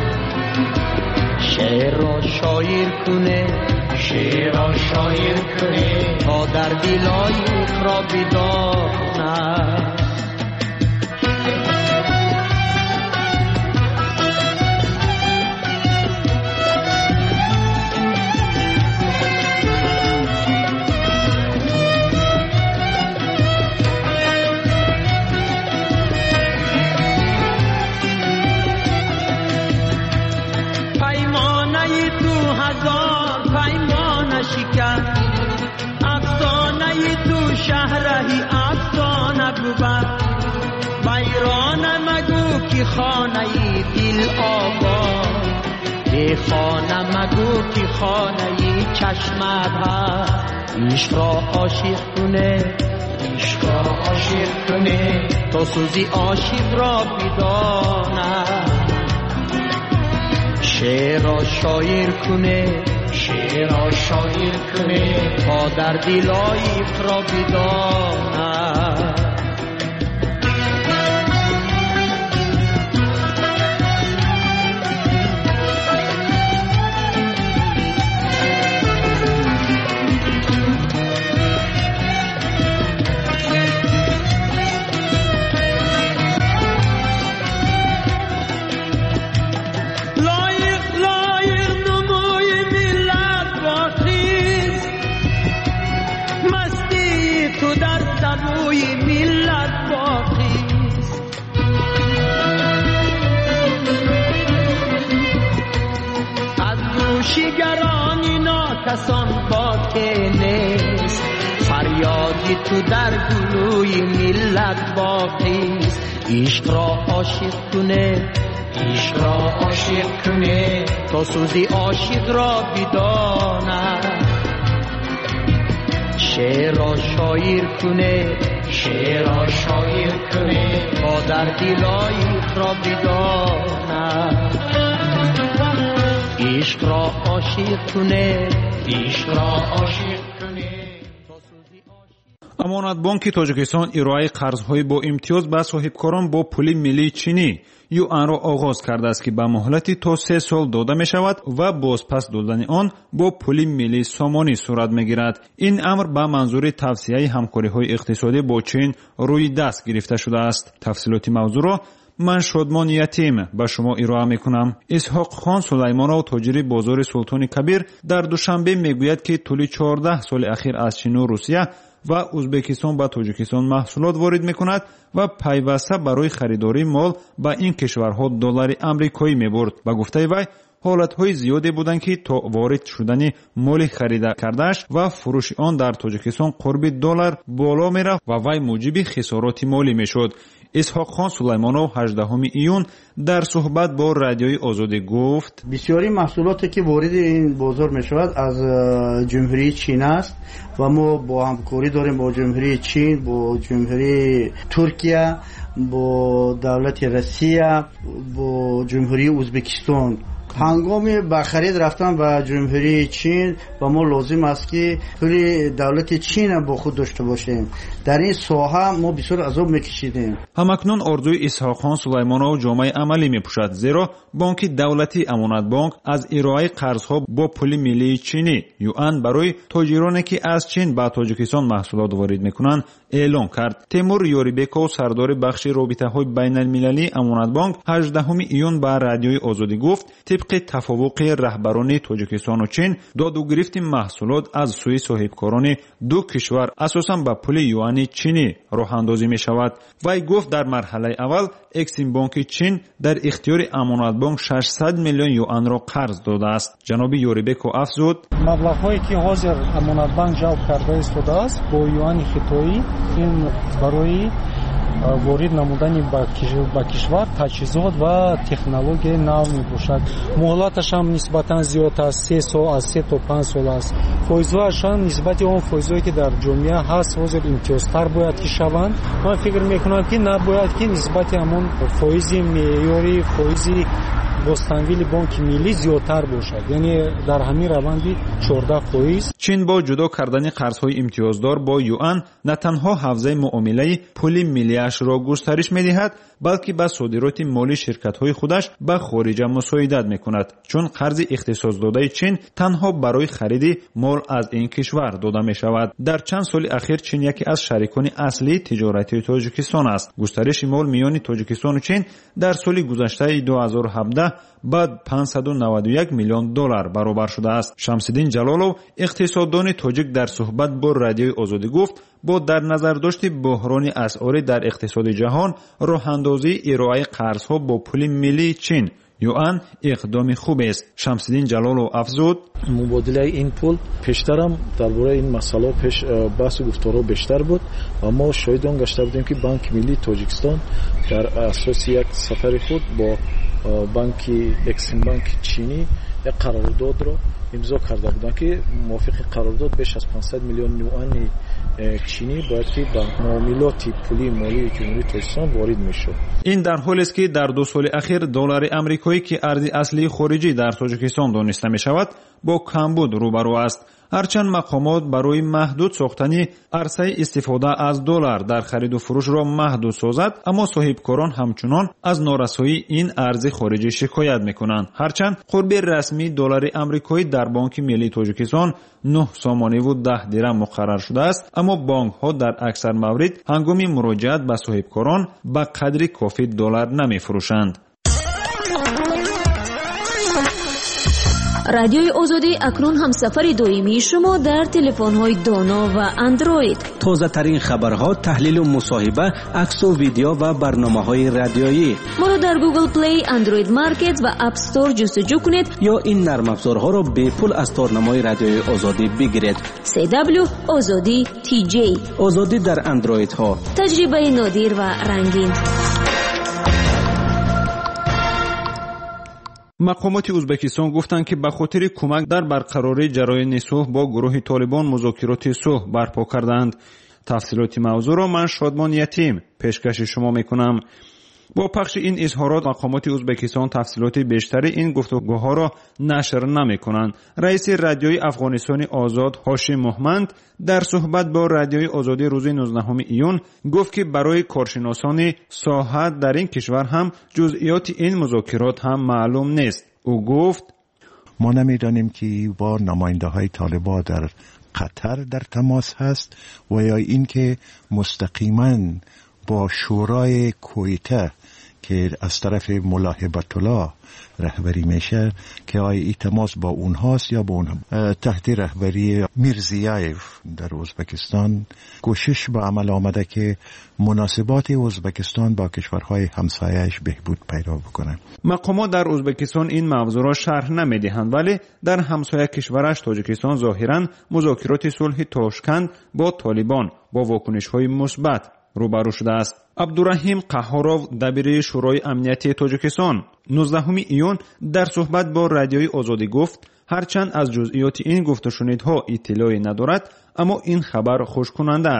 Speaker 17: شعر را شاعر کنه شعر را شاعر کنه تا در دل عاشق را بداند شهرهی افسانه بود بیرانه مگو که خانه دل آباد به خانه مگو که خانه چشمت هست عشق را عاشق کنه عشق را عاشق کنه تا سوزی عاشق را بداند شعر را شاعر کنه شعر را شاعر کنه تا در دل عاشق را بداند کسان باقی نیست فریادی تو در گلوی ملت باقی است عشق را عاشق کنه عشق را عاشق کنه تا سوزی عاشق را بداند شعر را شاعر کنه شعر را شاعر کنه تا در دل عاشق را بداند عشق را عاشق کنه عشق را عاشق کنه.
Speaker 13: امانت بانک تاجیکستان ارائه قرضهای با امتیاز به صاحبکاران با پول ملی چینی یوان را آغاز کرده است که به مهلتی تا سه سال داده می شود و بازپس دادن آن با پول ملی سامانی صورت می گیرد. این امر به منظور توسعه همکاری های اقتصادی با چین روی دست گرفته شده است. تفصیلات موضوع را من شادمان یتیم به شما ارائه میکنم. اسحاق خان سلیمانov تاجر بازار سلطان کبیر در دوشنبه میگوید که طول چهارده سال اخیر از چین و روسیه و ازبکستان به تاجیکستان محصولات وارد میکند و پیوسته برای خریداری مال به این کشورها دلار امریکایی میبرد. به گفته وی حالتهای زیادی بودند که تا وارد شدن مال خریده کردهش و فروش آن در تاجیکستان قرب دلار بالا میرفت و وی موجب خسارات مالی میشد. اسحاق خان سلیمانov هجدهم ایون در صحبت با رادیوی آزادی گفت
Speaker 7: بسیاری محصولاتی که وارد این بازار می شود از جمهوری چین است و ما با همکاری داریم با جمهوری چین، با جمهوری ترکیه، با دولت روسیه، با جمهوری ازبکستان ҳангоми ба харид рафтан ба ҷумҳурии чин ба мо лозим аст ки пули давлати чина бо худ дошта бошем. дар ин соҳа мо бисёр азоб мекишидем.
Speaker 13: ҳамакнун орзуи исҳоқхон сулаймонов ҷомаи амалӣ мепӯшад, зеро бонки давлатӣ амонатбонк аз ироаи қарзҳо бо пули миллии чинӣ юан барои тоҷироне ки аз чин ба тоҷикистон маҳсулот ворид мекунанд эълон кард. темур ёрибеков сардори бахши робитаҳои байналмилалии амонатбонк ҳаждаҳуми июн ба радиои озодӣ гуфт, тибқи тафовуқи раҳбарони тоҷикистону чин додугирифти маҳсулот аз сӯи соҳибкорони ду кишвар асосан ба пули юани чинӣ роҳандозӣ мешавад. вай гуфт дар марҳалаи аввал эксимбонки чин дар ихтиёри амонатбонк шашсад миллион юанро қарз додааст. ҷаноби ёрибеков афзуд,
Speaker 11: маблағҳое ки ҳозир амонатбанк ҷалб карда истодааст бо юани хитоӣ, ин барои ворид намудани ба кишвар таҷҳизот ва технологияи нав мебошад. муҳлаташ ҳам нисбатан зиёд аст, се сол аз се то панҷ сол аст. фоизҳояш ҳам нисбати он фоизҳое ки дар ҷомеа ҳаст ҳозир имтиёзтар бояд ки шаванд. ман фикр мекунам ки набояд ки нисбати ҳамон фоизи меъёри фоизи бостанвили бонки миллӣ зиёдтар бошад, яъне дар ҳамин раванди чордаҳ фоиз.
Speaker 13: чин бо ҷудо кардани қарзҳои имтиёздор бо юан на танҳо ҳавзаи муомилаи пули миллиашро густариш медиҳад, балки ба содироти молии ширкатҳои худаш ба хориҷа мусоидат мекунад, чун қарзи ихтисосдодаи чин танҳо барои хариди мол аз ин кишвар дода мешавад. дар чанд соли ахир чин яке аз шарикони аслии тиҷоратии тоҷикистон аст. густариши мол миёни тоҷикистону чин дар соли гузаштаи ду ҳазору ҳабдаҳ ба панҷсаду наваду як миллион доллар баробар шудааст. шамсиддин ҷалолов иқтисоддони тоҷик дар суҳбат бо радиои озодӣ гуфт, бо дар назардошти буҳрони асъорӣ дар иқтисоди ҷаҳон роҳандозии ироаи қарзҳо бо пули миллии чин юан иқдоми хубест. шамсиддин ҷалолов афзуд,
Speaker 18: мубодилаи ин пул пештарам дар бораи ин масъала пеш баҳсу гуфторҳо бештар буд ва мо шоҳид он гашта будем ки банки миллии тоҷикистон дар асоси як сафари худ бо банки эксимбанки чинӣ як қарордодро имзо карда буданд ки мувофиқи қарордод беш аз панҷсад миллион юани чинӣ бояд ки ба муомилоти пулии молии ҷумҳурии тоҷикистон ворид мешуд.
Speaker 13: ин дар ҳолест ки дар ду соли ахир доллари амрикоӣ ки арзи аслии хориҷӣ дар тоҷикистон дониста мешавад бо камбуд рӯбарӯ аст. ҳарчанд мақомот барои маҳдуд сохтани арсаи истифода аз доллар дар хариду фурӯшро маҳдуд созад, аммо соҳибкорон ҳамчунон аз норасоии ин арзи хориҷӣ шикоят мекунанд. ҳарчанд қурби расмии доллари амрикоӣ дар бонки миллии тоҷикистон нӯҳ сомониву даҳ дирам муқаррар шудааст, аммо бонкҳо дар аксар маврид ҳангоми муроҷиат ба соҳибкорон ба қадри кофӣ доллар намефурӯшанд.
Speaker 1: радиои озодӣ акнун ҳамсафари доимии шумо дар телефонҳои доно ва андроид.
Speaker 3: тозатарин хабарҳо, таҳлилу мусоҳиба, аксу видео ва барномаҳои радиоӣ.
Speaker 1: моро дар Google Play, Android Market ва App Store ҷустуҷӯ кунед
Speaker 3: ё ин нармафзорҳоро бепул аз торнамои радиои озодӣ бигиред.
Speaker 1: си дабл ю озодӣ ти ҷей.
Speaker 3: озодӣ дар андроидҳо.
Speaker 1: таҷрибаи нодир ва рангин.
Speaker 13: мақомоти ӯзбекистон гуфтанд ки ба хотири кӯмак дар барқарории ҷараёни сулҳ бо гурӯҳи толибон музокироти сулҳ барпо карданд. тафсилоти мавзӯъро ман шодмон ятим пешкаши шумо мекунам. бо пахши ин изҳорот мақомоти ӯзбекистон тафсилоти бештари ин гуфтугӯҳоро нашр намекунанд. раиси радиои афғонистони озод ҳошим муҳманд дар суҳбат бо радиои озодӣ рӯзи нуздаҳуми июн гуфт ки барои коршиносони соҳа дар ин кишвар ҳам ҷузъиёти ин музокирот ҳам маълум нест. ӯ гуфт,
Speaker 19: мо намедонем ки با نماینده‌های طالبان در قطر در تماس هست و یا اینکه مستقیما با شورای کویته که از طرف ملا هبت الله رهبری میشه که آیا این تماس با اونهاست یا با اونها. تحت رهبری میرزیایف در ازبکستان کوشش به عمل آمده که مناسبات ازبکستان با کشورهای همسایه‌اش بهبود پیدا بکنه.
Speaker 13: مقامات در ازبکستان این موضوع را شرح نمیدهند، ولی در همسایه کشورش تاجیکستان ظاهرا مذاکرات صلح تاشکند با طالبان با واکنش‌های مثبت روبرو شده است. عبدالرحیم قهارov دبیر شورای امنیتی تاجیکستان نوزدهم ایون در صحبت با رادیوی آزادی گفت هرچند از جزئیات این گفته‌وشنیدها اطلاعی ندارد، اما این خبر خوش کننده است.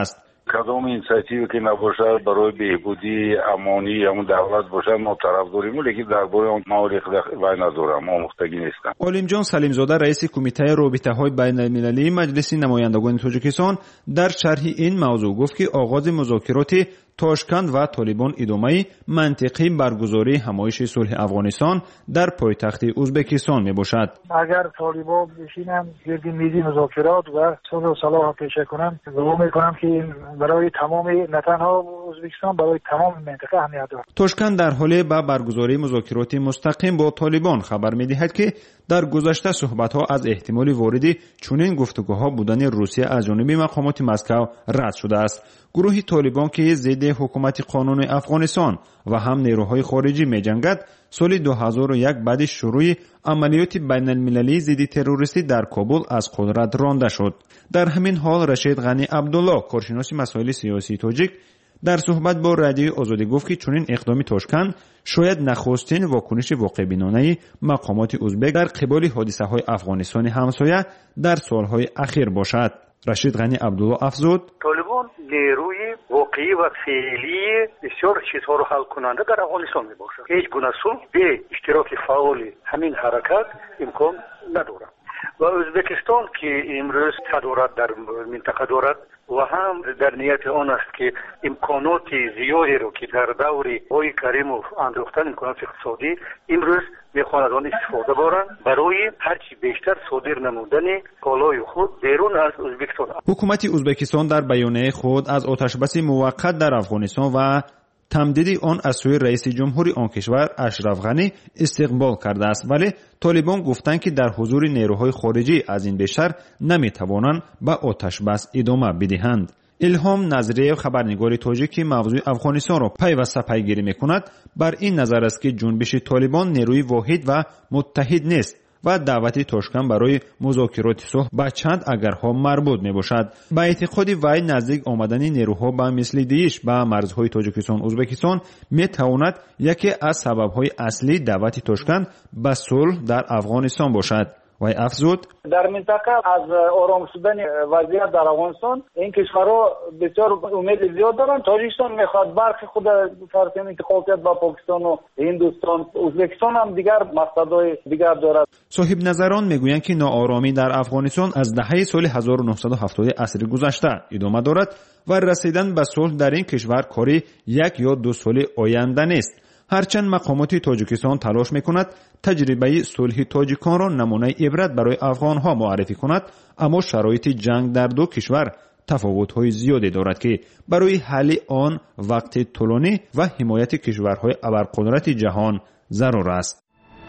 Speaker 20: کدام اینسیاتیوی که نباشد برای بهبودی امانی همون دولت باشد ما طرفداریم، لیکن درباره اون موارد وای ندارم، ما مفتگی نیستم.
Speaker 13: علیم جان سلیمزاده رئیس کمیته رابطه‌های بین‌المللی مجلس نمایندگان تاجیکستان در شرح این موضوع گفت که آغاز مذاکرات تاشکند و طالبان ادامه منطقی برگزاری همایش صلح افغانستان در پایتخت ازبکستان می باشد.
Speaker 21: اگر طالبان بشینن گرد میز مذاکرات و صلح و صلاح پیشه کنند، گمان میکنم که برای تمام نه تنها ازبکستان برای تمام منطقه اهمیت دارد.
Speaker 13: تاشکند در حال به برگزاری مذاکرات مستقیم با طالبان خبر می‌دهد که در گذشته صحبت‌ها از احتمال واردی چنین گفتگوها بودن روسیه از جانب مقامات مسکو رد شده است. گروه طالبان که ضد حکومت قانون افغانستان و هم نیروهای خارجی می‌جنگد، سال دو هزار و یک بعد شروع عملیات بین‌المللی ضد تروریستی در کابل از قدرت رانده شد. در همین حال رشید غنی عبدالله، کارشناس مسائل سیاسی تاجیک، در صحبت با رادیوی آزادی گفت که چنین اقدام تاشکند شاید نخستین واکنش واقع بینانه مقامات ازبک در قبال حادثه‌های افغانستان همسایه در سالهای اخیر باشد. رشید غنی عبدالله افزود:
Speaker 22: طالبان نیروی واقعی و فعلی بسیار چیزها رو حل کننده در افغانستان می باشد. هیچ گونه صلح به اشتراک فعال همین حرکت امکان ندارد و ازبکستان که امروز تدارت در منطقه دارد و هم در نیت آن است که امکانات زیادی رو که در دور آقای کریموف اندوختن امکانات اقتصادی امروز میخواند آن استفاده برند برای هرچی بیشتر صادر نمودن کالای خود بیرون از ازبکستان.
Speaker 13: حکومت ازبکستان در بیانیه خود از آتشبس موقت در افغانستان و تمدید آن از سوی رئیس جمهوری آن کشور اشرف غنی استقبال کرده است، ولی طالبان گفتند که در حضور نیروهای خارجی از این بیشتر نمیتوانند به آتش بس ادامه بدهند. الهام نظریه خبرنگار تاجیک موضوع افغانستان را پیوسته پیگیری میکند بر این نظر است که جنبش طالبان نیروی واحد و متحد نیست و دعوت تاشکند برای مذاکرات صلح به چند اگرها مربوط می باشد. به اعتقاد وی نزدیک آمدن نیروها به مثل دیش به مرزهای تاجیکستان ازبکستان می تواند یکی از سببهای اصلی دعوت تاشکند به صلح در افغانستان باشد. وی افزود:
Speaker 21: در منطقه از آرام شدن وضعیت در افغانستان این کشورها بسیار امید زیاد دارند. تاجیکستان میخواد برخی خود فرض انتقال کرد با پاکستان و هندوستان. ازبکستان هم دیگر مقصدهای دیگر دارد.
Speaker 13: صاحب نظران میگویند که ناآرامی در افغانستان از دهه سال هزار و نهصد و هفتاد عصر گذشته ادامه دارد و رسیدن به صلح در این کشور کاری یک یا دو سال آینده نیست. هرچند مقامات تاجیکستان تلاش میکند تجربه صلح تاجیکان را نمونه عبرت برای افغانها معرفی کند، اما شرایط جنگ در دو کشور تفاوت‌های زیادی دارد که برای حل آن وقت طولانی و حمایت کشورهای ابرقدرت جهان ضرور است.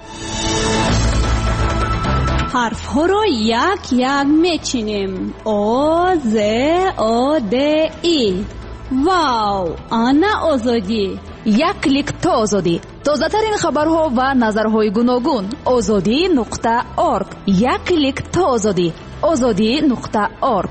Speaker 14: حرف ها رو یک یک میچینیم. او ز او د ای. واو، آنا آزادی.
Speaker 4: یک کلیک تا آزادی. تازه ترین خبرها و نظرهای گوناگون. آزادی نقطه ارگ. یک کلیک تا آزادی. آزادی نقطه ارگ.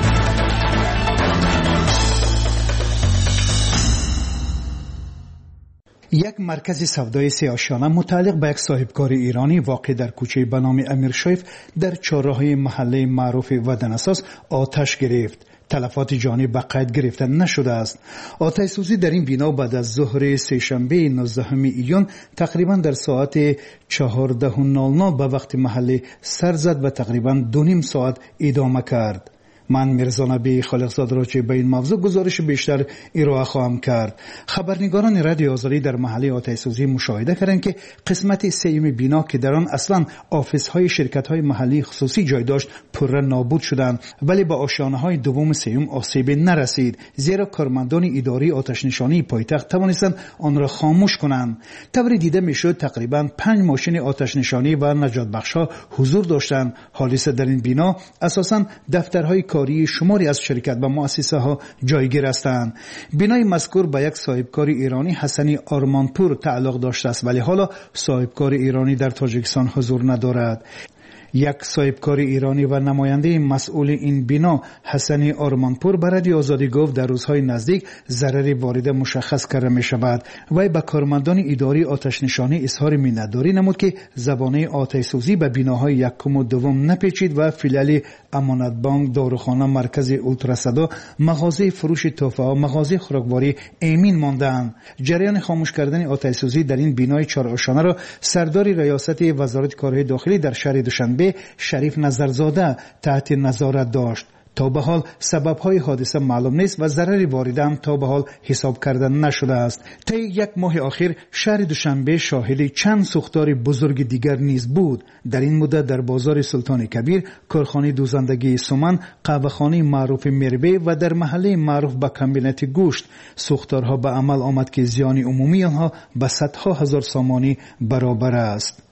Speaker 23: یک مرکز سودای سه‌آشیانه متعلق به یک صاحبکار ایرانی واقع در کوچه به نام امیرشریف در چهارراهی محله معروف ودناساس آتش گرفت. تلفات جانی به قید گرفته نشده است. آتش سوزی در این بنا بعد از ظهر سه‌شنبه نوزدهم ایون تقریبا در ساعت چهارده و نیم به وقت محلی سر زد و تقریبا دو نیم ساعت ادامه کرد. من میرزا نبی خالقزاده را چه به این موضوع گزارش بیشتر ارائه خواهم کرد. خبرنگاران رادیو آزادی در محله آتش سوزی مشاهده کردند که قسمت سیوم بنا که در آن اصلا آفیس های شرکت های محلی خصوصی جای داشت پره نابود شدند، ولی با آشیانه های دوم سیوم آسیب نرسید، زیرا کارمندان اداری آتش نشانی پایتخت توانستند آن را خاموش کنند. طوری دیده میشد تقریبا پنج ماشین آتش نشانی و نجات بخش‌ها حضور داشتند. حادثه در این بنا اساسا دفترهای کاری شماری از شرکت و مؤسسه ها جایگیر هستند. بنای مذکور به یک صاحبکار ایرانی حسنی آرمانپور تعلق داشته است، ولی حالا صاحبکار ایرانی در تاجیکستان حضور ندارد. یک صاحبکار ایرانی و نماینده مسئول این بنا حسنی آرمانپور به رادیو آزادی گفت در روزهای نزدیک ضرری وارده مشخص کرده می شود. وی به کارمندان اداری آتش نشانی اظهار منتداری نمود که زبانه آتش سوزی به بناهای یکم و دوم نپیچید و فیلال امانت بانک، داروخانه، مرکز اولتراسدا، مغازه فروش تحفه و مغازه خوراکواری امین ماندند. جریان خاموش کردن آتش سوزی در این بنای چهار آشانه را سردار ریاست وزارت کارهای داخلی در شهر دوشنبه شریف نظرزاده تحت نظارت داشت. تا به حال سبب‌های حادثه معلوم نیست و ضرری وارده هم تا به حال حساب کرده نشده است. طی یک ماه اخیر شهر دوشنبه شاهد چند سوختار بزرگ دیگر نیز بود. در این مدت در بازار سلطان کبیر، کارخانه دوزندگی سومن، قهوه‌خانه معروف مربه و در محله معروف به کمبینات گوشت سوختارها به عمل آمد که زیان عمومی آنها به صدها هزار سامانی برابر است.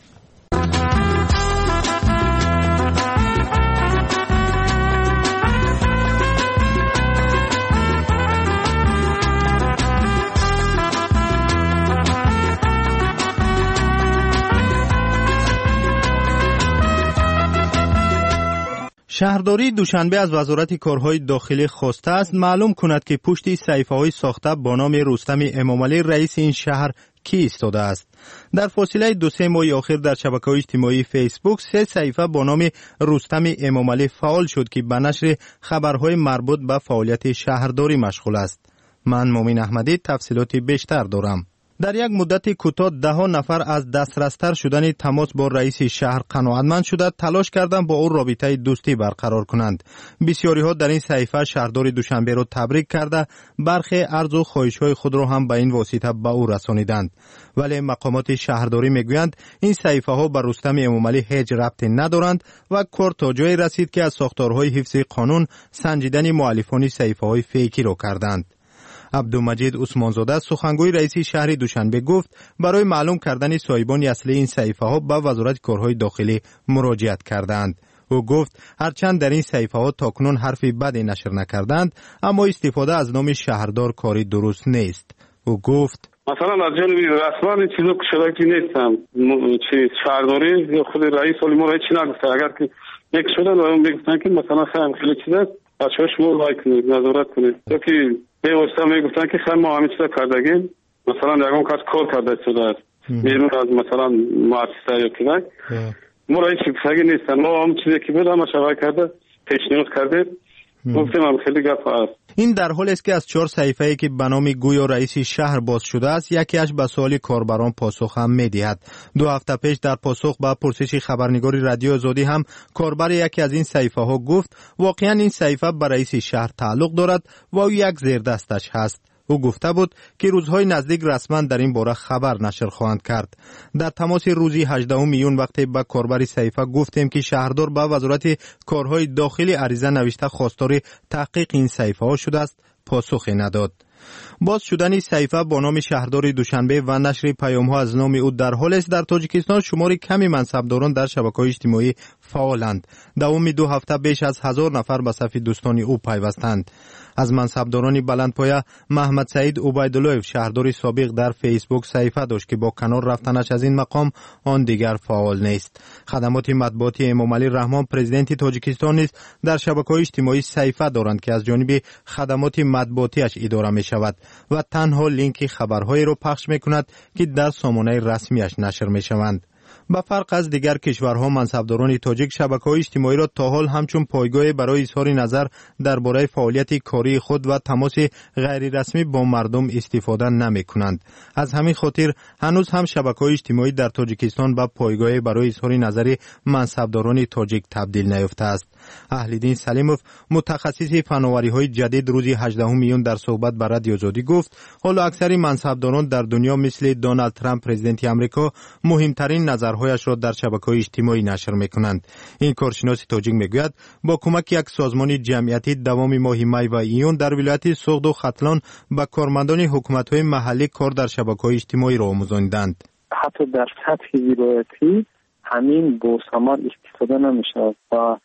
Speaker 2: شهرداری دوشنبه از وزارت کارهای داخلی خواسته است معلوم کند که پشت صحیفه‌های ساخته با نام رستم امامعلی رئیس این شهر کی ایستاده است. در فاصله دو سه ماه اخیر در شبکه‌های اجتماعی فیسبوک سه صحیفه با نام رستم امامعلی فعال شد که به نشر خبرهای مربوط به فعالیت شهرداری مشغول است. من مومن احمدی تفصیلات بیشتر دارم. در یک مدت کوتاه ده ها نفر از دسترستر شدن تماس با رئیس شهر قناعتمند شده تلاش کردند با او رابطه دوستی برقرار کنند. بسیاری ها در این صحیفه شهردار دوشنبه را تبریک کرده برخی عرض و خواهش های خود را هم به این واسطه به او رسانیدند. ولی مقامات شهرداری میگویند این صحیفه ها به رستم امامعلی هیچ ربطی ندارند و کار تا جایی رسید که از ساختارهای حفظ قانون سنجیدن مؤلفان صحیفه های فیکی را کردند. عبدالمجید عثمانزاده سخنگوی رئیس شهر دوشنبه گفت برای معلوم کردن صاحبان اصلی این صحیفه ها به وزارت کارهای داخلی مراجعت کردند. او گفت هرچند در این صحیفه ها تاکنون حرفی بدی نشر نکردند اما استفاده از نام شهردار کاری درست نیست. او گفت
Speaker 6: مثلا از جانب رسما این چیزا شرایطی نیستم چی شهرداری یا خود رئیس ولی ما چی نگفته اگر که یک شده اون میگفتن که مثلا خیلی خیلی چیز است بچه‌ها شما لایک کنید نظارت کنید تا که به واسطه میگفتن که خیلی ما همین چیزا کردگیم مثلا یکم کس کار کرده شده است بیرون از مثلا مؤسسه یا کمک ما را هیچ فکر نیستن ما هم چیزی که بود همه شبه کرده پیشنهاد کرده گفتیم هم خیلی گپ است.
Speaker 2: این در حال است که از چهار صحیفه‌ای که به نام گویا رئیس شهر باز شده است یکیش به سوال کاربران پاسخ هم می‌دهد. دو هفته پیش در پاسخ به پرسش خبرنگاری رادیو آزادی هم کاربر یکی از این صحیفه‌ها گفت واقعا این صحیفه به رئیس شهر تعلق دارد و او یک زیردستش هست. او گفته بود که روزهای نزدیک رسما در این باره خبر نشر خواهند کرد. در تماس روزی هجدهم میون وقتی به کاربر صحیفه گفتیم که شهردار به وزارت کارهای داخلی عریضه نوشته خواستار تحقیق این صحیفه ها شده است پاسخی نداد. باز شدن صحیفه با نام شهردار دوشنبه و نشر پیام ها از نام او در حال است. در تاجیکستان شماری کمی منصبداران در شبکه‌های اجتماعی فعالند. دوام دو هفته بیش از هزار نفر به صف دوستان او پیوستند. از منصبداران بلندپایه محمد سعید عبیدالله شهردار سابق در فیسبوک صحیفه داشت که با کنار رفتنش از این مقام آن دیگر فعال نیست. خدمات مطبوعاتی امامعلی رحمان پرزیدنت تاجیکستان نیز در شبکه‌های اجتماعی صحیفه دارند که از جانب خدمات مطبوعاتیش اداره می شود و تنها لینک خبرهایی را پخش می کند که در سامانه رسمیش نشر می شوند. با فرق از دیگر کشورها منصبداران تاجیک شبکه‌های اجتماعی را تا حال همچون پایگاه برای اظهار نظر درباره فعالیت کاری خود و تماس غیر رسمی با مردم استفاده نمی‌کنند. از همین خاطر هنوز هم شبکه‌های اجتماعی در تاجیکستان به پایگاه برای اظهار نظر منصبداران تاجیک تبدیل نیافته است. اهل‌دین سلیموف متخصص فناوری‌های جدید روز هجدهم میون در صحبت با رادیو آزادی گفت حالا اکثر منصبداران در دنیا مثل دونالد ترامپ پرزیدنت آمریکا مهمترین نظرهایش را در شبکه‌های اجتماعی نشر می‌کنند. این کارشناس تاجیک میگوید با کمک یک سازمان جمعیتی دوام ماه می و ایون در ولایت سوغد و ختلان به کارمندان حکومت‌های محلی کار در شبکه‌های اجتماعی را آموزاندند.
Speaker 9: حتی در سطح ولایتی همین با ثمر استفاده نمی‌شود و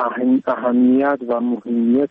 Speaker 9: اهمیت و مهمیت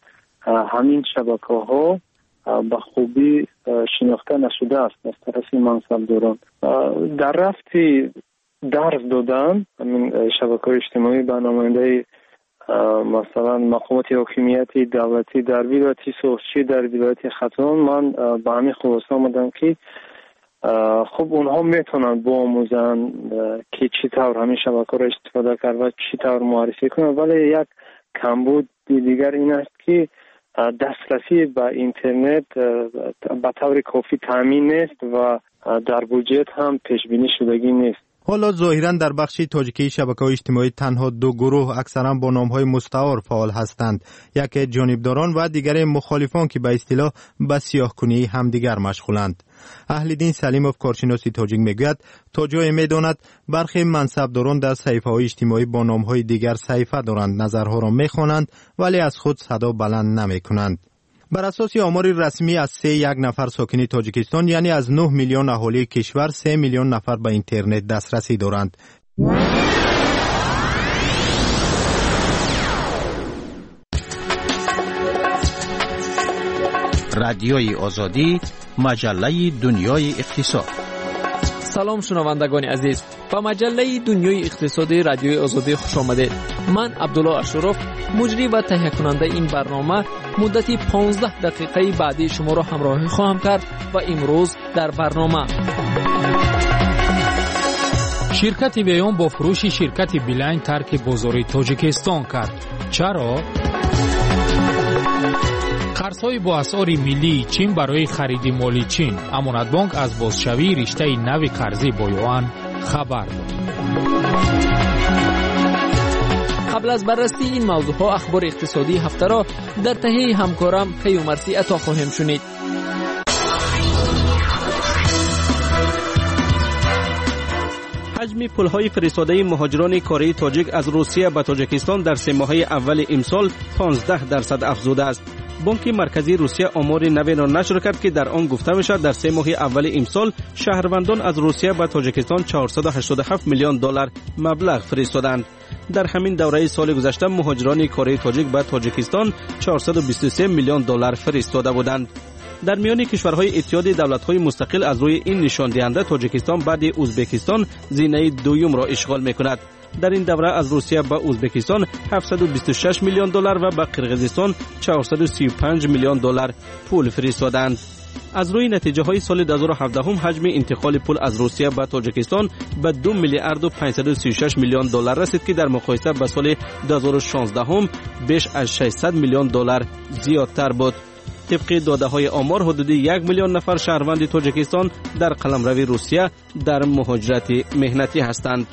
Speaker 9: همین شبکه‌ها به خوبی شناخته نشده است از طرف منصبداران. در رفت درس دادن همین شبکه‌های اجتماعی به نماینده مثلا مقامات حاکمیتی دولتی در ولایت سوخچی در ولایت ختلان من به همین خلاصه آمدم که خب اونها میتونن بیاموزن که چی طور همین شبکه را استفاده کرد و چی طور معرفی کنن، ولی یک کمبود دیگر این است که دسترسی به اینترنت به طور کافی تامین نیست و در بودجه هم پیش بینی شدگی نیست.
Speaker 2: حالا ظاهرا در بخش تاجیکی شبکه‌های اجتماعی تنها دو گروه اکثرا با نام‌های مستعار فعال هستند، یکی جانبداران و دیگر مخالفان که به اصطلاح به سیاه‌کنی همدیگر مشغولند. اهل‌دین سلیموف کارشناسی تاجیک میگوید تا جای میداند برخی منصبداران در صحیفه‌های اجتماعی با نام‌های دیگر صحیفه دارند، نظرها را می‌خوانند ولی از خود صدا بلند نمی‌کنند. بر اساس آمار رسمی از سه یک نفر ساکن تاجیکستان یعنی از نه میلیون اهالی کشور سه میلیون نفر به اینترنت دسترسی دارند.
Speaker 5: رادیوی آزادی، مجله دنیای اقتصاد.
Speaker 8: سلام شنوندگان عزیز، به مجله دنیای اقتصادی رادیوی آزادی خوش آمدید. من عبدالله اشرف، مجری و تهیه کننده این برنامه، مدتی پانزده دقیقه بعدی شما را همراهی خواهم کرد و امروز در برنامه
Speaker 10: شرکت بیان با فروش شرکت بیلاین ترک بازار تاجیکستان کرد. چرا؟ قرض‌های با اسعار ملی چین برای خرید مالی چین. امانت بانک از بازشوی رشته نوی قرضی با یوان خبر داد.
Speaker 8: قبل از بررسی این موضوعها اخبار اقتصادی هفته را در تهیه همکارم کیومرسی عطا خواهیم شنید.
Speaker 3: حجم پول‌های فرستاده مهاجران کاری تاجیک از روسیه به تاجیکستان در سه ماهه اول امسال پانزده درصد افزوده است. بانک مرکزی روسیه آمار نوی را نشر کرد که در آن گفته می‌شد در سه ماه اول امسال شهروندان از روسیه به تاجیکستان چهارصد و هشتاد و هفت میلیون دلار مبلغ فرستادند. در همین دوره سال گذشته مهاجران کاری تاجیک به تاجیکستان چهارصد و بیست و سه میلیون دلار فرستاده بودند. در میان کشورهای اتحاد دولت‌های مستقل از روی این نشان دهنده تاجیکستان بعد ازبکستان زینه دوم را اشغال می‌کند. در این دوره از روسیه به ازبکستان هفتصد و بیست و شش میلیون دلار و به قرقیزستان چهارصد و سی و پنج میلیون دلار پول فرستادند. از روی نتیجه های سال دو هزار و هفده هم حجم انتقال پول از روسیه به تاجیکستان به دو میلیارد و پانصد و سی و شش میلیون دلار رسید که در مقایسه با سال دو هزار و شانزده هم بیش از ششصد میلیون دلار زیادتر بود. طبق داده های آمار حدود یک میلیون نفر شهروند تاجیکستان در قلمرو روسیه در مهاجرت مهنتی هستند.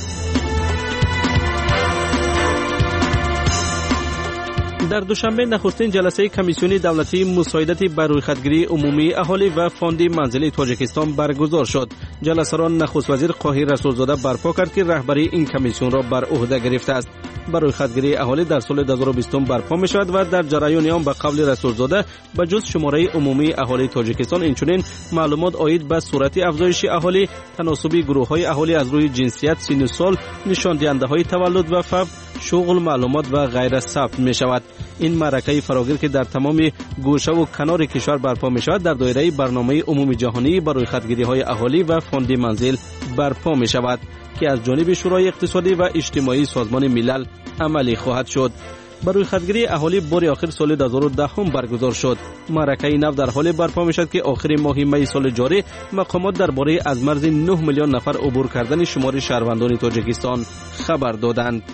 Speaker 3: در دوشنبه نخستین جلسه کمیسیون دولتی مساعدت بر رویخطگیری عمومی اهالی و فاند منزل تاجیکستان برگزار شد. جلسه را نخست وزیر قاهر رسولزاده برپا کرد که رهبری این کمیسیون را بر عهده گرفته است. بر رویخطگیری اهالی در سال دو هزار و بیست برپا می شود و در جریان آن به قول رسولزاده به جز شماره عمومی اهالی تاجیکستان اینچنین معلومات عاید به صورت افزایش اهالی، تناسبی گروه‌های اهالی از روی جنسیت، سن و سال، نشان دهنده‌های تولد و فوت، شغل، معلومات و غیره ثبت می شود. این معرکه فراگیر که در تمام گوشه و کنار کشور برپا می شود در دایره برنامه عمومی جهانی برای خدمتگیری های اهالی و فاند منزل برپا می شود که از جانب شورای اقتصادی و اجتماعی سازمان ملل عملی خواهد شد. برای خدمتگیری اهالی بار آخر سال دو هزار و ده هم برگزار شد. معرکه نو در حال برپا می شود که آخر ماه می سال جاری مقامات درباره از مرز نه میلیون نفر عبور کردن شمار شهروندان تاجیکستان خبر دادند.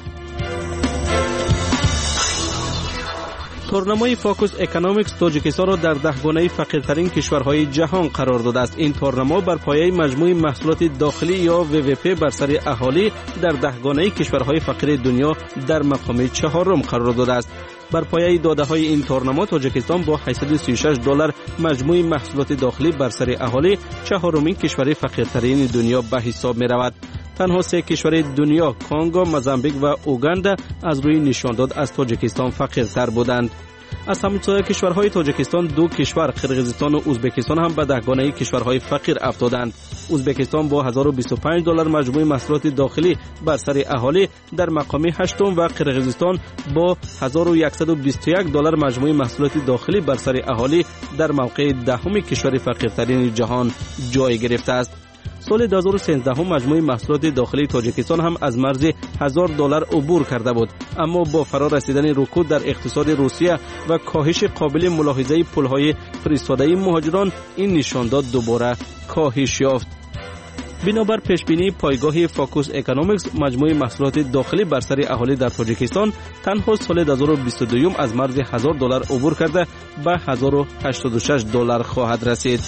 Speaker 3: تورنمای فوکوس اکونومیکس تاجیکستان را در دهگانه فقیرترین کشورهای جهان قرار داده است. این تورنما بر پایه مجموع محصولات داخلی یا وی وی پی بر سر اهالی در دهگانه کشورهای فقیر دنیا در مقام چهارم قرار داده است. بر پایه داده های این تورنما تاجیکستان با هشتصد و سی و شش دلار مجموع محصولات داخلی بر سر اهالی چهارمین کشور فقیرترین دنیا به حساب می رود. تنها سه کشور دنیا کنگو، موزامبیک و اوگاندا از روی نشانداد از تاجیکستان فقیرتر بودند. از همین کشورهای تاجیکستان دو کشور قرقیزستان و ازبکستان هم به دهگانه کشورهای فقیر افتادند. ازبکستان با هزار و بیست و پنج دلار مجموع محصولات داخلی بر سر اهالی در مقام هشتم و قرقیزستان با هزار و صد و بیست و یک دلار مجموع محصولات داخلی بر سر اهالی در موقع دهم کشور فقیرترین جهان جای گرفته است. سال دو هزار و سیزده مجموع محصولات داخلی تاجیکستان هم از مرز هزار دلار عبور کرده بود، اما با فرا رسیدن رکود در اقتصاد روسیه و کاهش قابل ملاحظه پولهای فرستاده مهاجران این نشانداد دوباره کاهش یافت. بنابر پیشبینی پایگاه فاکوس اکونومیکس، مجموع محصولات داخلی بر سر اهالی در تاجیکستان تنها سال دو هزار و بیست و دو از مرز هزار دلار عبور کرده به هزار و هشتاد و شش دلار خواهد رسید.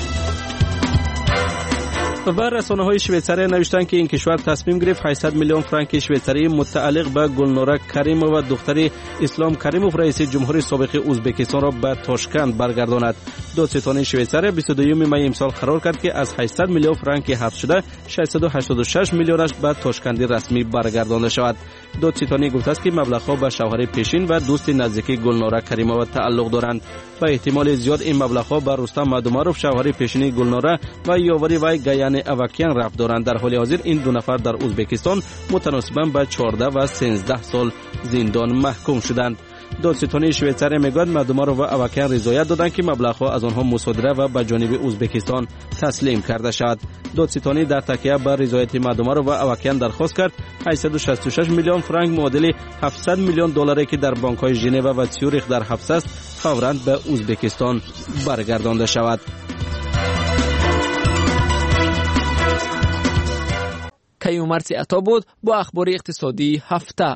Speaker 3: و رسانه‌های شویڅاری نوشتند که این کشور تصمیم گرفت هشتصد میلیون فرانک شویڅاری متعلق به گلنوره کریموف و دختر اسلام کریموف رئیس جمهور سابق ازبکستان را به تاشکند برگرداند. دادستان شویڅاری بیست و دوم می امسال قرار کرد که از هشتصد میلیون فرانک حذف شده ششصد و هشتاد و شش میلیونش به تاشکند رسمی برگردانده شود. دادستانی گفته است که مبلغ‌ها به شوهر پیشین و دوست نزدیک گلنوره کریموف تعلق دارند. به احتمال زیاد این مبلغ‌ها به رستم مادوماروف شوهر پیشین گلنوره و یاوری وی گیان اوکیان رفت دارند. در حال حاضر این دو نفر در ازبکستان متناسباً به چهارده و سیزده سال زندان محکوم شدند. دادستانی شویڅاری میگوید مادوماروف و اوکیان رضایت دادند که مبلغ‌ها از آنها مصادره و به جانب ازبکستان تسلیم کرده شود. دادستانی در تکیه بر رضایت مادوماروف و اوکیان درخواست کرد هشتصد و شصت و شش میلیون فرانک معادل هفتصد میلیون دلاری که در بانک‌های ژنو و سیوریخ در حبس است فوراً به ازبکستان برگردانده شود.
Speaker 8: کیومرث عطا بود با اخبار اقتصادی هفته.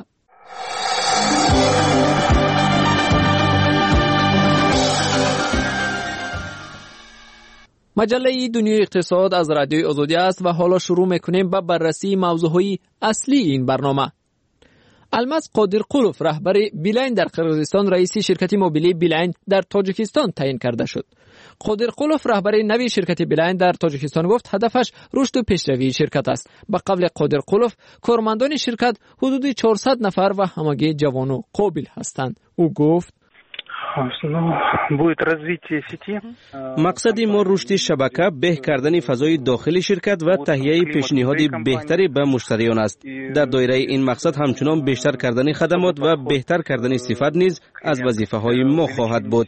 Speaker 8: مجله دنیای اقتصاد از رادیوی آزادی است و حالا شروع میکنیم به بررسی موضوعهای اصلی این برنامه. الماس قادرقولوف رهبر بیلاین در قرقیزستان رئیس شرکت موبیلی بیلاین در تاجیکستان تعیین کرده شد. قادرقولوف رهبر نوی شرکت بیلاین در تاجیکستان گفت هدفش رشد و پیشروی شرکت است. به قول قادرقولوف کارمندان شرکت حدود چهارصد نفر و همگی جوان و قابل هستند. او گفت
Speaker 3: مقصد ما رشد شبکه، بهتر کردن فضای داخلی شرکت و تهیه پیشنهاد بهتری به مشتریان است. در دایره این مقصد همچنان بیشتر کردن خدمات و بهتر کردن استفاده نیز از وظیفه‌های ما خواهد بود.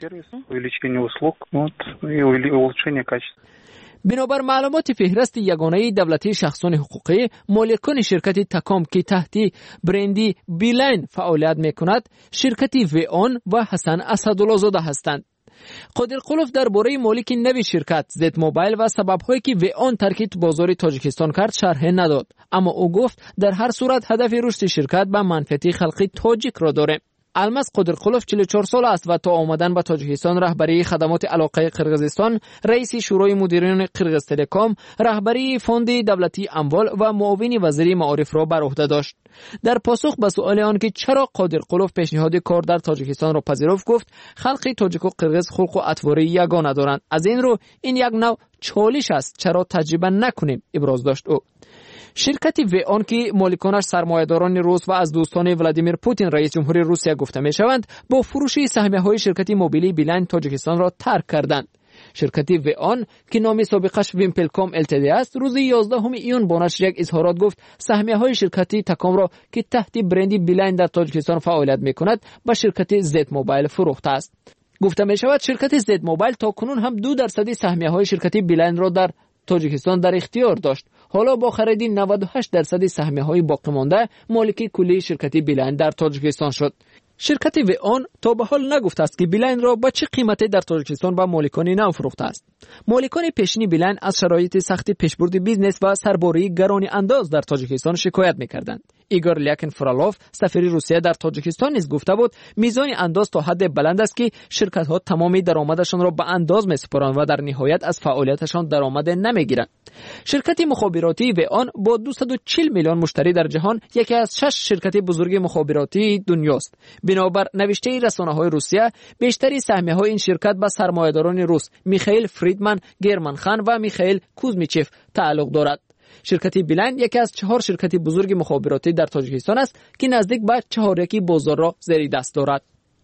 Speaker 8: بنابر معلومات فهرست یگانه دولتی شخصان حقوقی، مالکان شرکت تکام که تحت برندی بیلاین فعالیت میکند شرکت ویان و حسن اسدالله زاده هستند. قادرقولوف درباره مالک نوی شرکت زد موبایل و سبب‌هایی که ویان ترک بازار تاجیکستان کرد شرح نداد، اما او گفت در هر صورت هدف رشد شرکت به منفعت خلق تاجیک را دارد. الماس قادرقولوف چهل و چهار سال است و تا آمدن به تاجیکستان رهبری خدمات علاقه قرقیزستان، رئیس شورای مدیران قرقیز تلکام، رهبری فوند دولتی اموال و معاون وزیر معارف را بر عهده داشت. در پاسخ به سؤال آن که چرا قادرقولوف پیشنهاد کار در تاجیکستان را پذیرفت گفت خلق تاجیک و قرقیز خلق و اطوار یگانه دارند، از این رو این یک نوع چالش است، چرا تجربه نکنیم ابراز داشت او. شرکت ویان که مالکانش سرمایه‌داران روس و از دوستان ولادیمیر پوتین رئیس جمهور روسیه گفته می‌شوند، با فروش سهمیه‌های شرکت موبیلی بیلاین تاجیکستان را ترک کردند. شرکت ویان که نام سابقش ویمپلکام التدی است، روز یازدهم ایون با نشر یک اظهارات گفت سهمیه‌های شرکت تکام را که تحت برندی بیلاین در تاجیکستان فعالیت می‌کند به شرکت زد موبایل فروخته است. گفته می‌شود شرکت زد موبایل تا کنون هم دو درصد سهمیه‌های شرکت بیلاین را در تاجیکستان در اختیار داشت. حالا با خرید نود و هشت درصد سهمیه‌های باقی مانده مالک کلی شرکت بیلاین در تاجیکستان شد. شرکت ویان تا به حال نگفته است که بیلاین را با چه قیمتی در تاجیکستان به مالکان نو فروخته است. مالکان پیشین بیلاین از شرایط سخت پیشبرد بیزنس و سرباری گرانی انداز در تاجیکستان شکایت می‌کردند. ایگور لیاکن فرالاف سفیر روسیه در تاجیکستان نیز گفته بود میزان انداز تا حد بلند است که شرکت‌ها تمامی درآمدشان را به انداز می‌سپارند و در نهایت از فعالیتشان درآمد نمی‌گیرند. شرکت مخابراتی ویان با دویست و چهل میلیون مشتری در جهان یکی از شش شرکت بزرگ مخابراتی دنیاست. بنابر نوشته رسانه‌های روسیه بیشتری سهمیه‌های این شرکت به سرمایه‌داران روس میخائیل فریدمن، گرمن خان و میخائیل کوزمیچف تعلق دارد. شرکت بیلاین یکی از چهار شرکت بزرگ مخابراتی در تاجیکستان است که نزدیک به چهار یکی بازار را زیر دست دارد.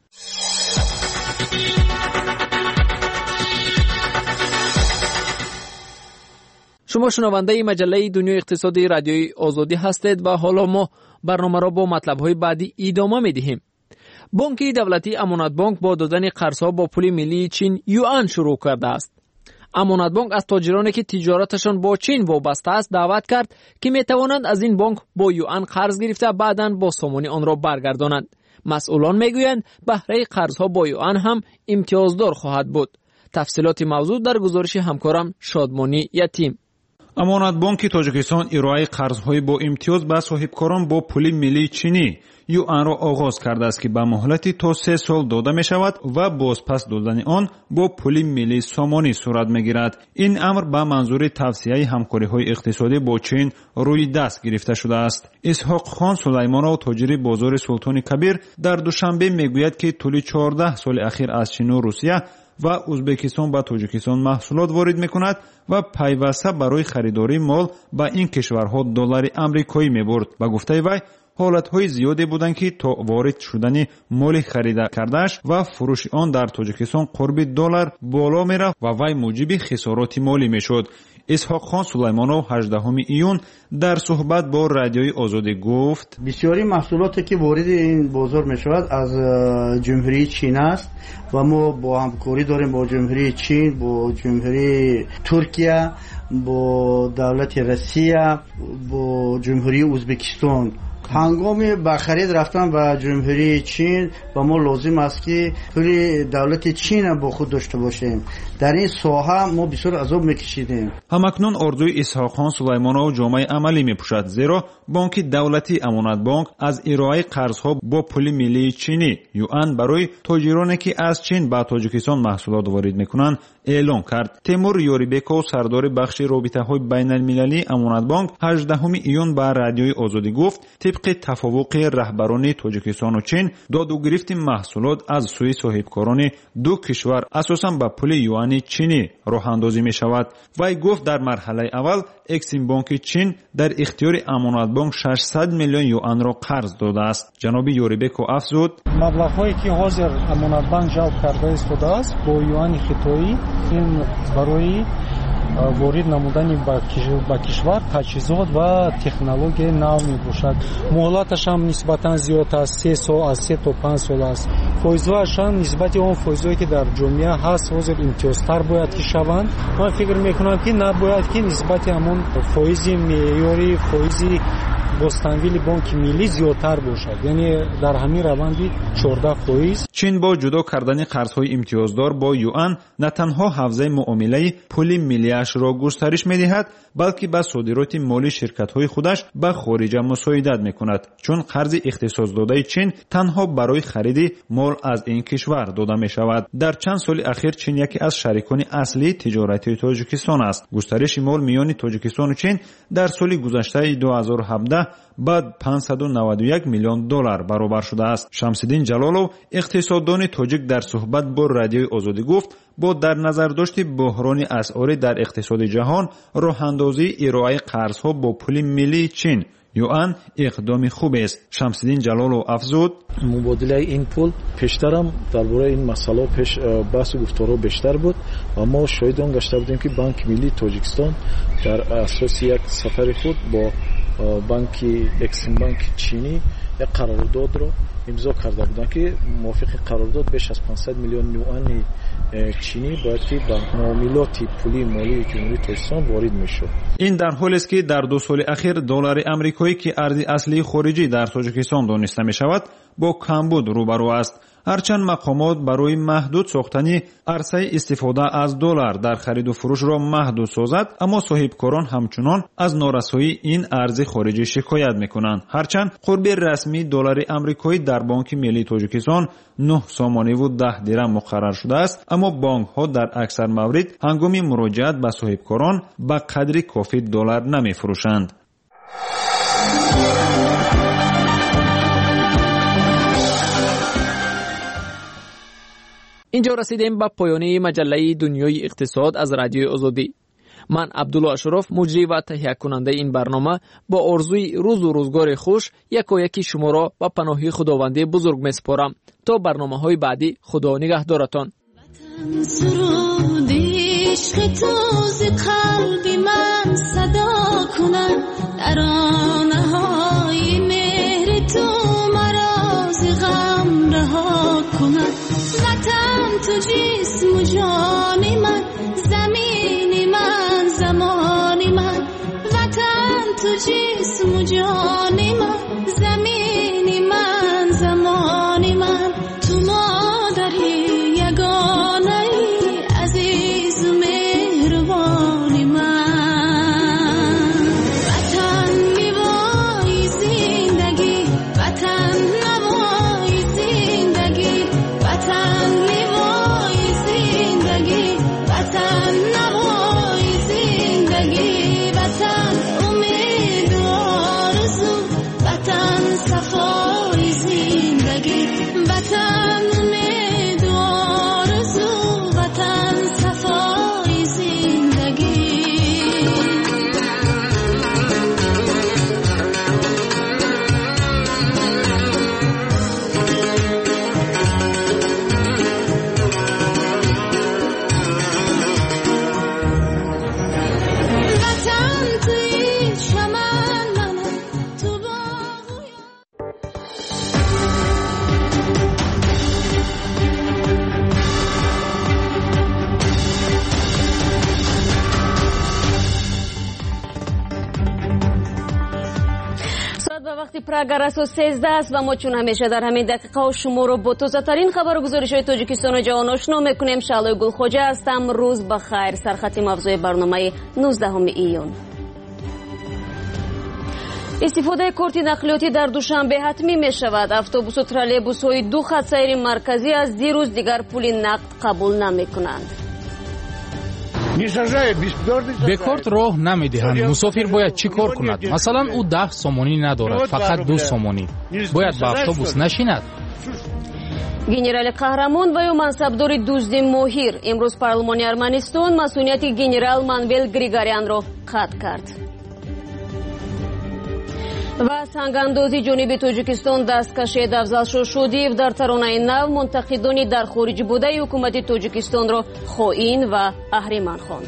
Speaker 8: شما شنونده مجله دنیای اقتصادی رادیوی آزادی هستید و حالا ما برنامه را با مطلب‌های بعدی ادامه می‌دهیم. بانک دولتی امانت بانک با دادن قرض‌ها با پول ملی چین یوان شروع کرده است. امانتبانک از تاجرانی که تجارتشان با چین وابسته است دعوت کرد که میتوانند از این بانک با یوان قرض گرفته بعداً با سامانی آن را برگردانند. مسئولان میگویند بهره قرضها با یوان هم امتیازدار خواهد بود. تفصیلات موضوع در گزارش همکارم شادمانی یتیم.
Speaker 13: امانتبانک تاجیکستان ارائه قرضهای با امتیاز به صاحبکاران با پول ملی چینی یوان را آغاز کرده است که به مهلتی تا سه سال داده می شود و بازپس دادن آن با پول ملی سامانی صورت می گیرد. این امر به منظور توسعه همکاری های اقتصادی با چین روی دست گرفته شده است. اسحاق خان سلیمانov تاجر بازار سلطان کبیر در دوشنبه می گوید که طول چهارده سال اخیر از چین و روسیه و ازبکستان به تاجیکستان محصولات وارد می کند و پیوسته برای خریداری مال به این کشورها دلار امریکایی می برد. به گفته وی حالتهای زیادی بودند که تا وارد شدن مال خریده کردهش و فروش آن در تاجیکستان قرب دلار بالا می رفت و وی موجب خسارات مالی می شد. اسحاق خان سلیمانov هجدهم ایون در صحبت با رادیوی آزادی گفت
Speaker 7: بسیاری محصولاتی که وارد این بازار می شود از جمهوری چین است و ما با همکاری داریم با جمهوری چین، با جمهوری ترکیه، با دولت روسیه، با جمهوری ازبکستان. هنگامی به خرید رفتن به جمهوری چین و ما لازم است که پول دولت چین با خود داشته باشیم. در این ساحه ما بسیار عذاب میکشیدیم.
Speaker 13: همکنون آرزوی اسحاق خان سلیمانov جامعه عملی میپوشد، زیرا بانک دولتی امانتبانک از ارائه قرضها با پول ملی چینی یوان برای تاجرانی که از چین به تاجیکستان محصولات وارد میکنند اعلام کرد. تیمور یوریبکو سردار بخش رابطه‌های بین‌المللی امانتبانک هجدهم ایون به رادیوی آزادی گفت طبق تفاوق رهبران تاجیکستان و چین داد و گرفت محصولات از سوی صاحبکاران دو کشور اساساً به پول یوان چینی راه اندازی می شود. وی گفت در مرحله اول اکسیم بانک چین در اختیار امانتبانک ششصد میلیون یوان را قرض داده است. جناب یوریبکو افزود
Speaker 11: مبلغ‌هایی که حاضر امانتبانک جلب کرده است است با یوان خطایی این برای وارد نمودن با کشور تجهیزات و تکنولوژی نو می باشد. مهلتش هم نسبتا زیاد است، سه سال از سه تا پنج سال است. فایزهایش هم نسبت اون فایزهایی که در جامعه هست حاضر امتیازتر باید که شوند. من فکر میکنم که نباید که نسبت همون فایز معیاری فایز بستانویل بانک ملی زیادتر باشد، یعنی در همین روندی چهارده فایز.
Speaker 13: چین با جدا کردن قرضهای امتیازدار با یوان نه تنها حوزه معامله پول ملیش را گسترش می‌دهد، بلکه به صادرات مالی شرکت‌های خودش به خارج مساعدت می‌کند، چون قرض اختصاص داده چین تنها برای خرید مال از این کشور داده می‌شود. در چند سال اخیر چین یکی از شریکان اصلی تجارتی تاجیکستان است. گسترش مال میان تاجیکستان و چین در سال گذشته دو هزار و هفده بعد پانصد و نود و یک میلیون دلار برابر شده است. شمس‌الدین جلالov اقتصاددان تاجیک در صحبت با رادیوی آزادی گفت با در نظر داشت بحران اسعار در اقتصاد جهان راه اندازی ارائه قرضها با پول ملی چین یوان اقدام خوب است. شمس‌الدین جلالov افزود
Speaker 18: مبادله این پول پیشترم درباره این مسئله پیش بحث و گفتارها بیشتر بود و ما شاهد آن گشته بودیم که بانک ملی تاجیکستان در اساس یک سفر خود با بانک اکسیم بانک چینی یک قرارداد را امضا کرده بودند که موافق قرارداد بیش از پانصد میلیون یوان چینی باید که به معاملات پولی مالی جمهوری تاجیکستان وارد میشد.
Speaker 13: این در حالی است که در دو سال اخیر دلار امریکایی که ارز اصلی خارجی در تاجیکستان دانسته می شود با کمبود روبرو است. هرچند مقامات برای محدود ساختن عرصه استفاده از دلار در خرید و فروش را محدود سازد، اما صاحبکاران همچنان از نارسایی این ارز خارجی شکایت میکنند. هرچند قرب رسمی دلار امریکایی در بانک ملی تاجیکستان نه سامانی و ده درم مقرر شده است، اما بانک ها در اکثر موارد هنگام مراجعت به صاحبکاران به قدر کافی دلار نمی فروشند.
Speaker 8: اینجا رسیدیم به پایان مجله دنیای اقتصاد از رادیوی آزادی. من عبدالله اشرف مجری و تهیه کننده این برنامه با آرزوی روز و روزگار خوش یکایکی شما را به پناهی خداوندی بزرگ میسپارم. تا برنامه های بعدی خدا نگهدارتان.
Speaker 12: تو جسم و جان من زمین
Speaker 1: Прагарасо سیزده است و ما چون همیشه در همین دقیقه ها شما رو با تازه ترین خبر و گزارش های تاجیکستان و جهان آشنا میکنیم. شعله گلخوجه هستم. روز بخیر. سرخط موضوع برنامه نوزدهم ایون. استفاده کارت نقلیاتی در دوشنبه حتمی می شود. اتوبوس و ترالیبوس های دو خط سیر مرکزی از دیروز دیگر پول نقد قبول نمی کنند.
Speaker 10: به کارت راه نمیدهند. مسافر باید چی کار کند؟ مثلا او ده سومونی ندارد، فقط دو سومونی. باید به اتوبوس نشیند.
Speaker 1: گنرال قهرمان و یا منصبدار دزدی ماهر امروز پارلمانی ارمنستان مسئولیت گنرال مانویل گریگاریان را قطع کرد. و سنگاندازی جنوبی تاجیکستان دست کشید. افضل شودیев در ترانه نو منتقدانی در خارج بوده حکومت تاجیکستان را خائن و اهریمن خواند.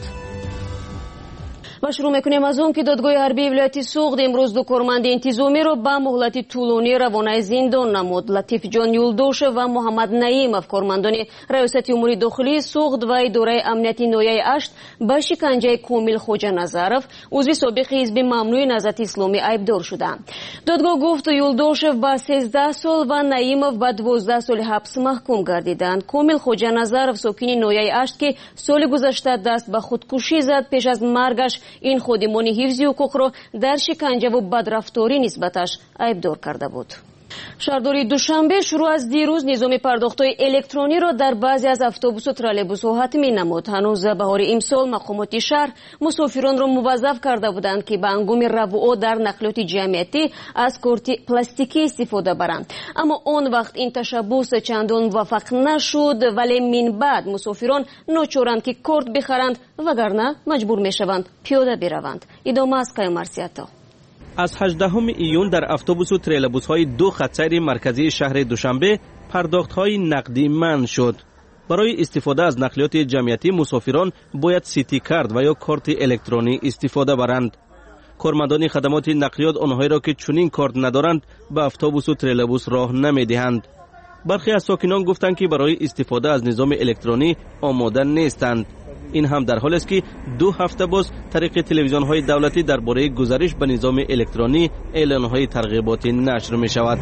Speaker 1: و شروع میکنیم از اون که دادگاه حربی ولایت سوغد امروز دو کارمند انتظامی را به مهلت طولانی روانه زندان نمود. لطیف جان یولدوشев و محمد نعیمов کارمندان ریاست امور داخلی سوغد و اداره امنیتی نویه اشت به شکنجه کامل خوجه نظرов عضو سابق حزب ممنوع نهضت اسلامی ایبدار شدند. دادگاه گفت یولدوشев به سیزده سال و نعیمов به دوازده سال حبس محکوم گردیدند. کامل خوجه نظرов ساکن نویه اشت که سال گذشته دست به خودکشی زد پیش از مرگش این خودمان حفظی حقوق را در شکنجه و بدرفتاری نسبتش ایبدار کرده بود. شهرداری دوشنبه شروع از دیروز نظام پرداخت‌های الکترونی را در بعضی از اتوبوس و ترالیبوس‌ها حتمی نمود. هنوز بهار امسال مقامات شهر مسافران را موظف کرده بودند که به هنگام رفع در نقلیات جمعیتی از کارت پلاستیکی استفاده برند. اما آن وقت این تشبوس چندان موفق نشد، ولی من بعد مسافران ناچارند که کارت بخرند وگرنه مجبور میشوند پیاده بروند. ادامه از کای مرسیتا.
Speaker 3: از هجدهم ایون در اتوبوس و تریلبوس های دو خط سیر مرکزی شهر دوشنبه پرداخت های نقدی منع شد. برای استفاده از نقلیات جمعیتی مسافران باید سیتی کارت و یا کارت الکترونی استفاده برند. کارمندان خدمات نقلیات آنهایی را که چنین کارت ندارند به اتوبوس و تریلبوس راه نمیدهند. برخی از ساکنان گفتند که برای استفاده از نظام الکترونی آماده نیستند. این هم در حالی است که دو هفته باز طریق تلویزیون های دولتی درباره گذارش به نظام الکترونی اعلان های ترغیباتی نشر می شود.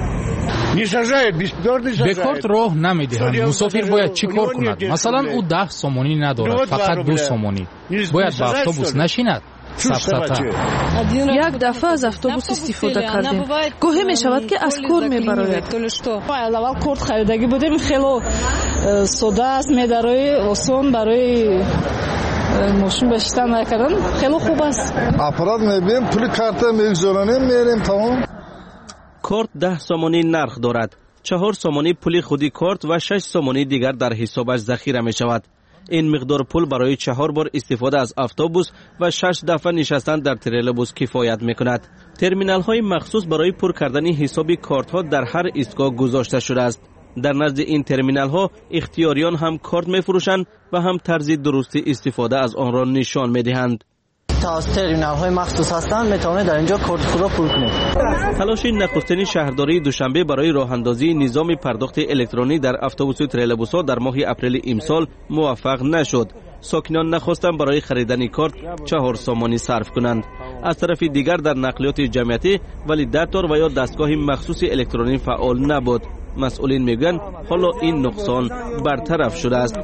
Speaker 10: به کارت راه نمیدهند. مسافر باید چی کار کند؟ مثلا او ده سومونی ندارد، فقط دو سومونی. باید به اتوبوس نشیند.
Speaker 4: یک دفعه از اتوبوس استفاده کردیم. گاهی می شود که از کار می براید.
Speaker 12: اول کارت خریدگی بودیم، خیلی ساده است، میدارای آسان برای ماشین بشتن نکردن خیلی خوب است.
Speaker 15: اپرات میبینیم پول کارت میگذاریم میریم تمام.
Speaker 3: کارت ده سومانی نرخ دارد. چهار سومانی پول خودی کارت و شش سومانی دیگر در حسابش ذخیره می شود. این مقدار پول برای چهار بار استفاده از اتوبوس و شش دفعه نشستن در تریلبوس کفایت میکند. ترمینال های مخصوص برای پر کردن حساب کارت ها در هر ایستگاه گذاشته شده است. در نزد این ترمینال ها اختیاریان هم کارت میفروشند و هم طرز درست استفاده از آن را نشان میدهند.
Speaker 16: تا ترمینال های مخصوص هستند میتونید در اینجا کارت خود را پر کنید.
Speaker 3: تلاش نخستین شهرداری دوشنبه برای راه اندازی نظام پرداخت الکترونی در اتوبوس و تریلبوس ها در ماه اپریل امسال موفق نشد. ساکنان نخواستند برای خریدن کارت چهار سومانی صرف کنند. از طرف دیگر در نقلیات جمعیتی ولیداتور و یا دستگاه مخصوص الکترونی فعال نبود. مسئولین میگن حالا این نقصان برطرف شده است.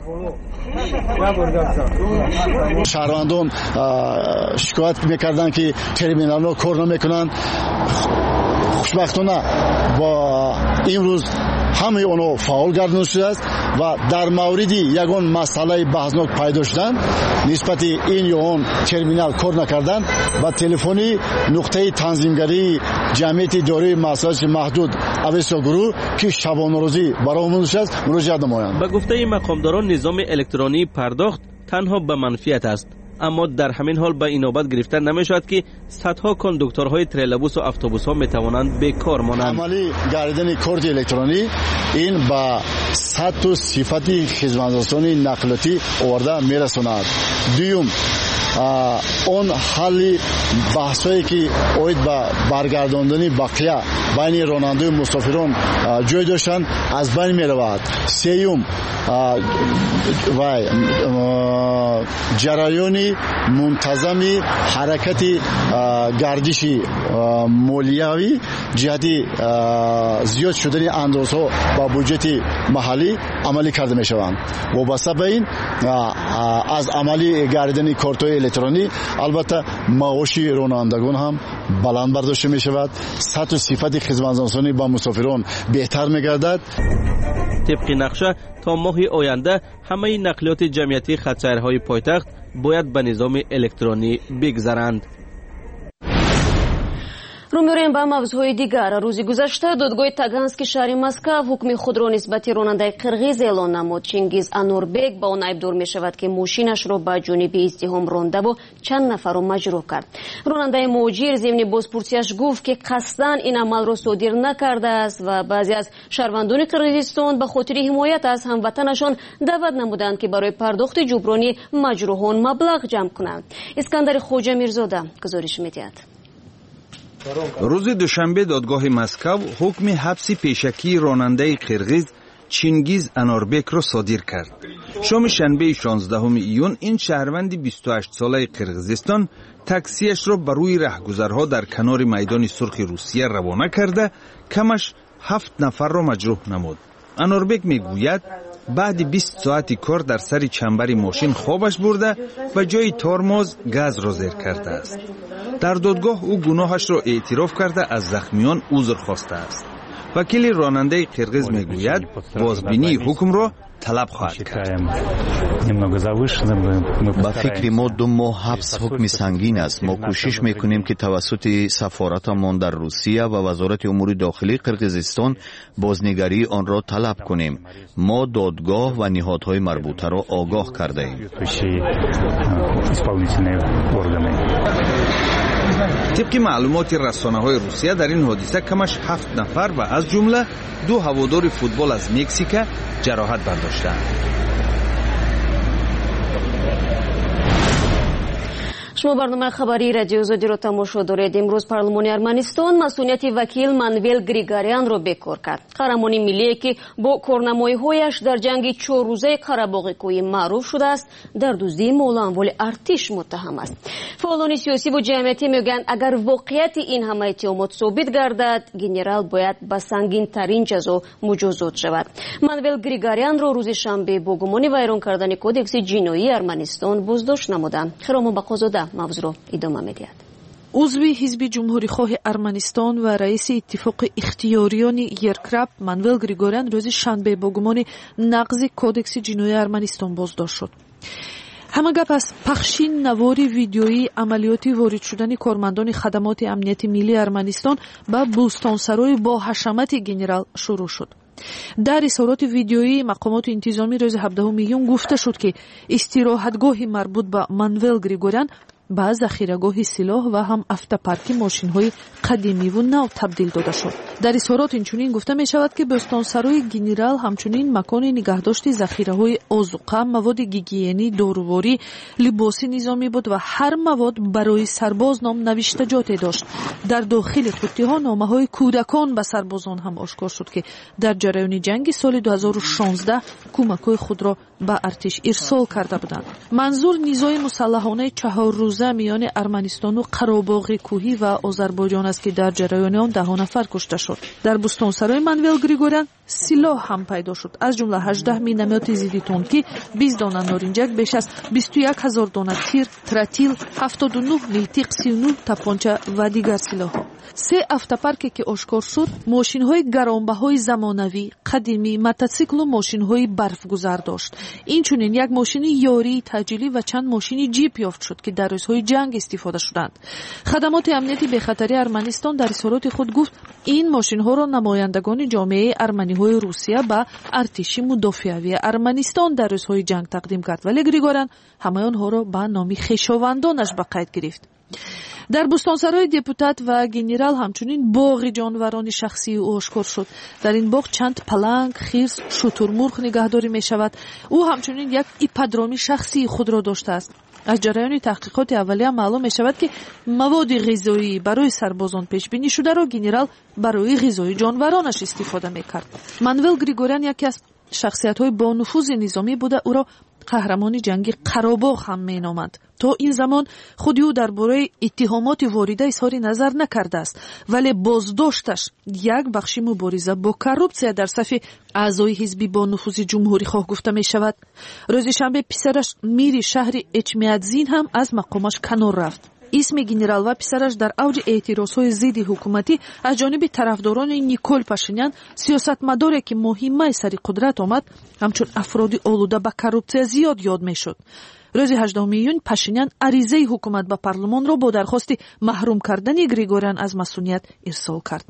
Speaker 15: شهروندان شکایت میکردن که ترمینال ها کار نمیکنند. خوشبختانه با امروز همه اونها فعال گردانده شده است و در موردی یگان مسئله بحثناک پیدا شدن نسبت این یا اون ترمینال کار نکردن و تلفنی نقطه تنظیمگری جمعیت اداره مسائل محدود اویسا گروه که شبانه روزی برای منتشر است مراجعه نمایند.
Speaker 3: به گفته مقامداران نظام الکترونی پرداخت تنها به منفیت است، اما در همین حال به این نوبت گرفته نمیشود که صدها کاندوکتورهای تریلبوس و اتوبوس ها میتوانند بیکار مانند.
Speaker 15: عملی گردیدن کارت الکترونی این با سطح و صفت خدمترسانی نقلیاتی آورده میرساند. دوم اون حل بحثایی که اوید با برگرداندن بقیه байни ронанду мусофирон ҷой доштанд аз байн меравад. сеюм вай ҷараёни мунтазами ҳаракати гардиши молиявӣ ҷиҳати зиёд шудани андозҳо ба бюҷети маҳаллӣ амалӣ карда мешаванд. вобаста ба ин аз амалӣ гардидани кортҳои электронӣ албатта маоши ронандагон ҳам баланд бардошта мешавад. сатҳу сифати хизматрасонӣ ба мусофирон беҳтар мегардад.
Speaker 3: طبق نقشه تا ماه آینده همه نقلیات جمعیتی خط‌سیرهای پایتخت باید به نظام الکترونی بگذرند.
Speaker 1: رو می‌ریم به موضوع دیگر. روز گذشته دادگاه تاگانسکی شهر مسکو حکم خود را نسبت راننده قرغیز اعلان نمود. چینگیز انوربек با آن ایبدار می‌شود که ماشینش را به جانب ازدحام رانده و چند نفر را مجروح کرد. راننده مهاجر ضمن بازپرسیش گفت که قصداً این عمل را صادر نکرده است و بعضی از شهروندان قرغیزستان به خاطر حمایت از هموطنشان دعوت نمودند که برای پرداخت جبرانی مجروحان مبلغ جمع کنند. اسکندر خوجا میرزاده گزارش می‌دهد.
Speaker 17: روز دوشنبه دادگاه مسکو حکم حبس پیشکی راننده قرغیز چینگیز انوربек را صادر کرد. شام شنبه شانزدهم ایون این شهروند بیست و هشت ساله قرغیزستان تاکسیش را بر روی رهگذرها در کنار میدان سرخ روسیه روانه کرده کمش هفت نفر را مجروح نمود. انوربек میگوید بعد بیست ساعتی کار در سر چنبر ماشین خوابش برده و جای ترمز گاز را زیر کرده است. در دادگاه او گناهش را اعتراف کرده از زخمیان عذر خواسته است. وکیل راننده قرغیز میگوید بازبینی حکم را طلب خواهد کرد.
Speaker 19: با فکر ما دو ماه حبس حکم سنگین است. ما کوشش میکنیم که توسط سفارتمان در روسیه و وزارت امور داخلی قرغیزستان بازنگری آن را طلب کنیم. ما دادگاه و نهادهای مربوطه را آگاه کرده ایم.
Speaker 17: طبق معلومات رسانه‌های روسیه در این حادثه کمش هفت نفر و از جمله دو هوادار فوتبال از مکزیک جراحت برداشتند.
Speaker 1: شما برنامه خبری رادیو آزادی را تماشا دارید. امروز پارلمان ارمنستان مسئولیت وکیل مانویل گریگاریان را بکار کرد. قهرمان ملی که با کارنمایی‌هایش در جنگ چهار روزه قره‌باغ کوهی معروف شده است در دزدی مال اموال ارتش متهم است. فعالان سیاسی و جمعیتی میگویند اگر واقعیت این همه اتهامات ثابت گردد گنرال باید به سنگین ترین جزا مجازات شود. مانویل گریگاریان را روز شنبه با گمان ویران کردن کودکس جنایی ارمنستان بازداشت نمودند. خرام بقازاده موضوع را ادامه می‌دهد.
Speaker 4: عضو حزب جمهوریخواه ارمنستان و رئیس اتفاق اختیاریان یرکرپ مانویل گریگوریان روز شنبه با گمان نقض کودکس جنایی ارمنستان بازداشت شد. همه گپ از پخشین نواری ویدیویی عملیاتی وارد شدن کارمندان خدمات امنیت ملی ارمنستان به بوستانسرای با حشمت گنرال شروع شد. در اظهارات ویدیویی مقامات انتظامی روز هفدهم ایون گفته شد که استراحتگاه مربوط به مانویل گریگوریان به ذخیره‌گاه سلاح و هم автопарки ماشین‌های قدیمی و نو تبدیل داده شد. در اظهارات اینچنین گفته می شود که بستانسرای گنرال همچنین مکان نگهداشت ذخیره‌های آذوقه، مواد گیگیینی، داروواری، لباس نظامی بود و هر مواد برای سرباز نام نوشتجات داشت. در داخل قوطی‌ها نامه‌های کودکان به سربازان هم آشکار شد که در جریان جنگ سال دو هزار و شانزده کمک‌های خود را به ارتش ارسال کرده بودند. منظور نیزای مسلحانه چهار روزه میان ارمنستان و قره‌باغ کوهی و آذربایجان است که در جریان آن ده نفر کشته شد. در بستانسرای مانویل گریگوریان سلاح هم پیدا شد. از جمله هجده مینومت ضد تانکی، بیست دانه نارنجک، بیش از بیست و یک هزار دانه تیر، تراتیل، هفتاد و نه میتیق، سی و نه تپانچه و دیگر سلاح‌ها. سه автопарки که آشکار شد ماشین‌های گرانبهای زمانوی، قدیمی، موتورسیکل و ماشین‌های برفگذر داشت. اینچنین یک ماشین یاری تجلی و چند ماشین جیپ یافت شد که در روزهای جنگ استفاده شدند. خدمات امنیتی بخطری ارمنستان در اظهارات خود گفت این ماشین‌ها را نمایندگان جامعه ارمنی‌های روسیه به ارتش مدافعی ارمنستان در روزهای جنگ تقدیم کرد ولی گریگوریان همه آنها را به نام خویشاوندانش به قید گرفت. در بستانسرای دپوتات و گنرال همچنین باغ جانوران شخصی او آشکار شد. در این باغ چند پلنگ، خرس، شترمرغ نگهداری می شود. او همچنین یک ایپادروم شخصی خود را داشته است. از جریان تحقیقات اولیه معلوم می شود که مواد غذایی برای سربازان پیش بینی شده را گنرال برای غذای جانورانش استفاده می کرد. مانوئل گریگوریان یکی از شخصیت های با نفوذ نظامی بوده، او را قهرمان جنگی قره‌باغ هم می نامند. تا این زمان خودی او درباره اتهامات وارده اظهار نظر نکرده است، ولی بازداشتش یک بخش مبارزه با کروپسیا در صف اعضای حزبی با نفوذ جمهوری خواه گفته می شود. روز شنبه پسرش میری شهر اچمیادزین هم از مقامش کنار رفت. اسم گنرال و پسرش در اوج اعتراضهای ضد حکومتی از جانب طرفداران نیکول پاشینیان، سیاستمداری که مهمه سر قدرت آمد، همچون افراد آلوده به کروپسیا زیاد یاد می شد. روز هجدهم ایون پاشینیان عریضه حکومت به پارلمان را با درخواست محروم کردن گریگوریان از مسئولیت ارسال کرد.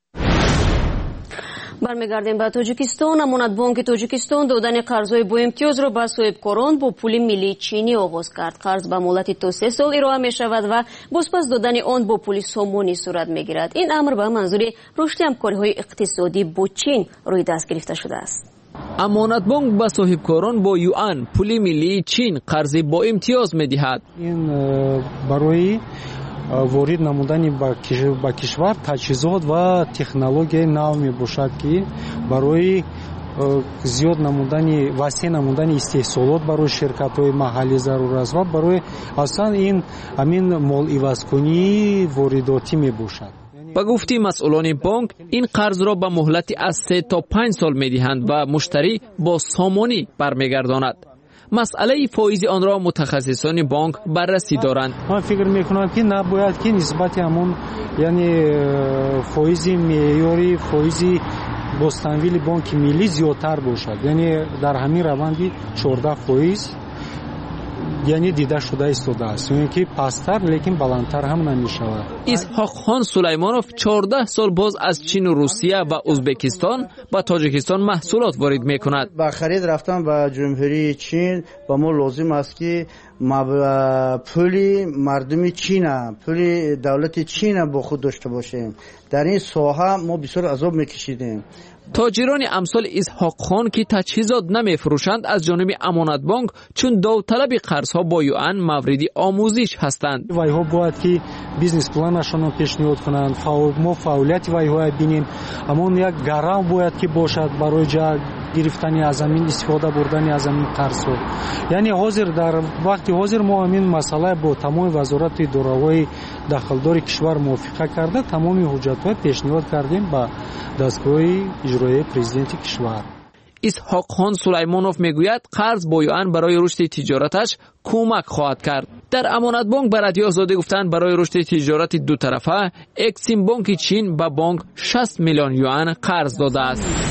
Speaker 1: برمیگردیم به تاجیکستان. امانت بانک تاجیکستان دادن قرضهای با امتیاز را به صاحبکاران با پول ملی چینی آغاز کرد. قرض به مهلت تا سه سال ارائه می شود و بازپس دادن آن با پول سومونی صورت می گیرد. این امر به منظور رشد همکاری‌های اقتصادی با چین روی دست گرفته شده است.
Speaker 8: امانت بانک به صاحبکاران با یوان پول ملی چین قرض با امتیاز می دهد.
Speaker 11: این برای ворид намудани ба кишвар таҷҳизот ва технологияи нав мебошад ки барои зиёд намудани васеъ намудани истеҳсолот барои ширкатҳои маҳаллӣ зарур аст ва барои аслан ин ҳамин моливазкунии воридотӣ мебошад.
Speaker 8: ба гуфти масъулони бонк, ин қарзро ба муҳлати аз се то панҷ сол медиҳанд ва муштарӣ бо сомонӣ бармегардонад. مسئله فایز آن را متخصصان بانک بررسی دارند.
Speaker 11: من فکر میکنم که نباید که نسبت همون یعنی فایز معیاری فایز بستانویل بانک ملی زیادتر باشد، یعنی در همین روندی چهارده فایز یعنی دیده شده ایستاده است، یعنی که پستر لیکن بلندتر هم نمیشود.
Speaker 8: اسحاق خان سلیمانوف چهارده سال باز از چین و روسیه و ازبکستان و تاجیکستان محصولات وارد میکند.
Speaker 7: با خرید رفتن به جمهوری چین با ما لازم است که پولی مردم چین، پولی دولت چین با خود داشته باشیم. در این ساحه ما بسیار عذاب میکشیدیم.
Speaker 8: تاجران امثال اسحاق خان که تجهیزات نمیفروشند از جانب امانت بانک چون داوطلب قرضها با یوان مورد آموزش هستند.
Speaker 11: وایها باید که بیزنس پلانشان رو پیشنهاد کنند. فعال ما فعالیت وایها ببینیم، اما یک گرام باید که باشد برای جا گرفتن از زمین، استفاده بردن از زمین قرضها. یعنی حاضر در وقتی حاضر ما همین مسئله با تمام وزارت دارایی داخلدار کشور موافقه کرده، تمام حجت‌ها پیشنهاد کردیم با دستگاه اجرایی پرزیدنت کشور.
Speaker 8: اسحاق خان سلیمانوف میگوید قرض با یوان برای رشد تجارتش کمک خواهد کرد. در امانت بانک به رادیو آزادی گفتند برای رشد تجارت دو طرفه اکسیم بانک چین به بانک شصت میلیون یوان قرض داده است.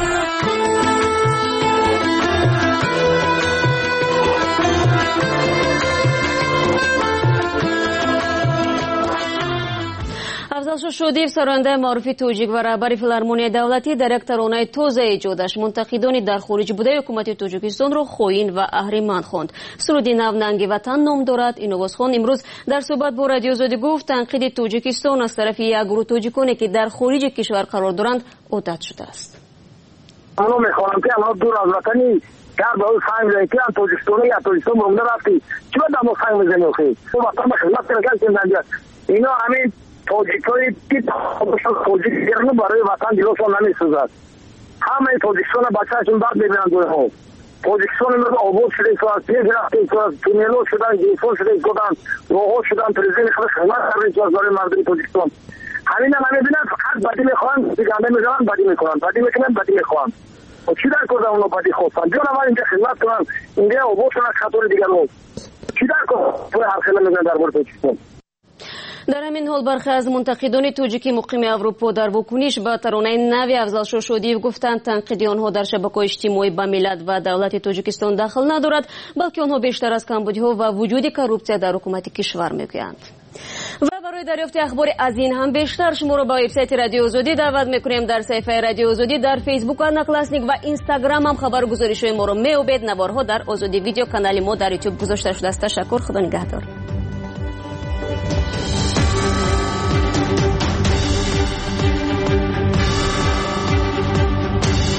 Speaker 1: افضل شودیف سرانده معروف توجیک و رهبر فیلارمونی دولتی در یک ترانه تازه ایجادش منتقدان در خارج بوده حکومت تاجیکستان را خائن و اهریمن خواند. سرودی نو ننگ وطن نام دارد. این آوازخوان امروز در صحبت با رادیو آزادی گفت تنقید تاجیکستان از طرف یک گروه تاجیکانی که در خارج کشور قرار دارند عادت شده است.
Speaker 20: من میخوام که الان دور از وطنی در باید سعی می‌کنیم که تاجیکستانی یا تاجیکستان مونده رفتی چرا دمو سعی می‌کنیم که تو وطن خدمت کنیم. اینا همین تاجیکایی که تاجیکستان برای وطن جلوشون نمی‌سازد. همه تاجیکستان بچه‌شون بعد ببینن دوره ها. تاجیکستان امروز آباد شده که از پیش رفته که از تونلو شدن، گیسون شده که دادن، راه‌ها شدن، پرزیدنت خود خدمت کردن که از داره مردم تاجیکستان. همین هم نمی‌بینن، فقط بدی می‌خوان، دیگه می‌زنن، بدی می‌کنن، بدی می‌کنن، بدی می‌خوان. و چی در کردن اونا بدی خواستن؟ بیان ما اینجا خدمت کنن، اینجا آباد شدن خطور دیگر رو. چی در کردن؟ تو هر خیلی می‌زنن درباره تاجیکستان.
Speaker 1: در همین حال برخی از منتقدان توجیکی مقیم اروپا در واکنش به ترانه نوی افضل شودیف گفتند تنقیدی آنها در شبکه‌های اجتماعی به ملت و دولت تاجیکستان دخل ندارد، بلکه آنها بیشتر از کمبودی‌ها و وجود کروپسیا در حکومت کشور میگویند. و برای دریافت اخبار از این هم بیشتر شما را به وبسایت رادیو آزادی دعوت میکنیم. در صفحه رادیو آزادی در فیسبوک و نقلاسنیک و اینستاگرام هم خبرگزاری‌های ما را می‌یابید. نوارها در آزادی ویدیو کانال ما در یوتیوب گذاشته شده است. تشکر. خدا نگهدار.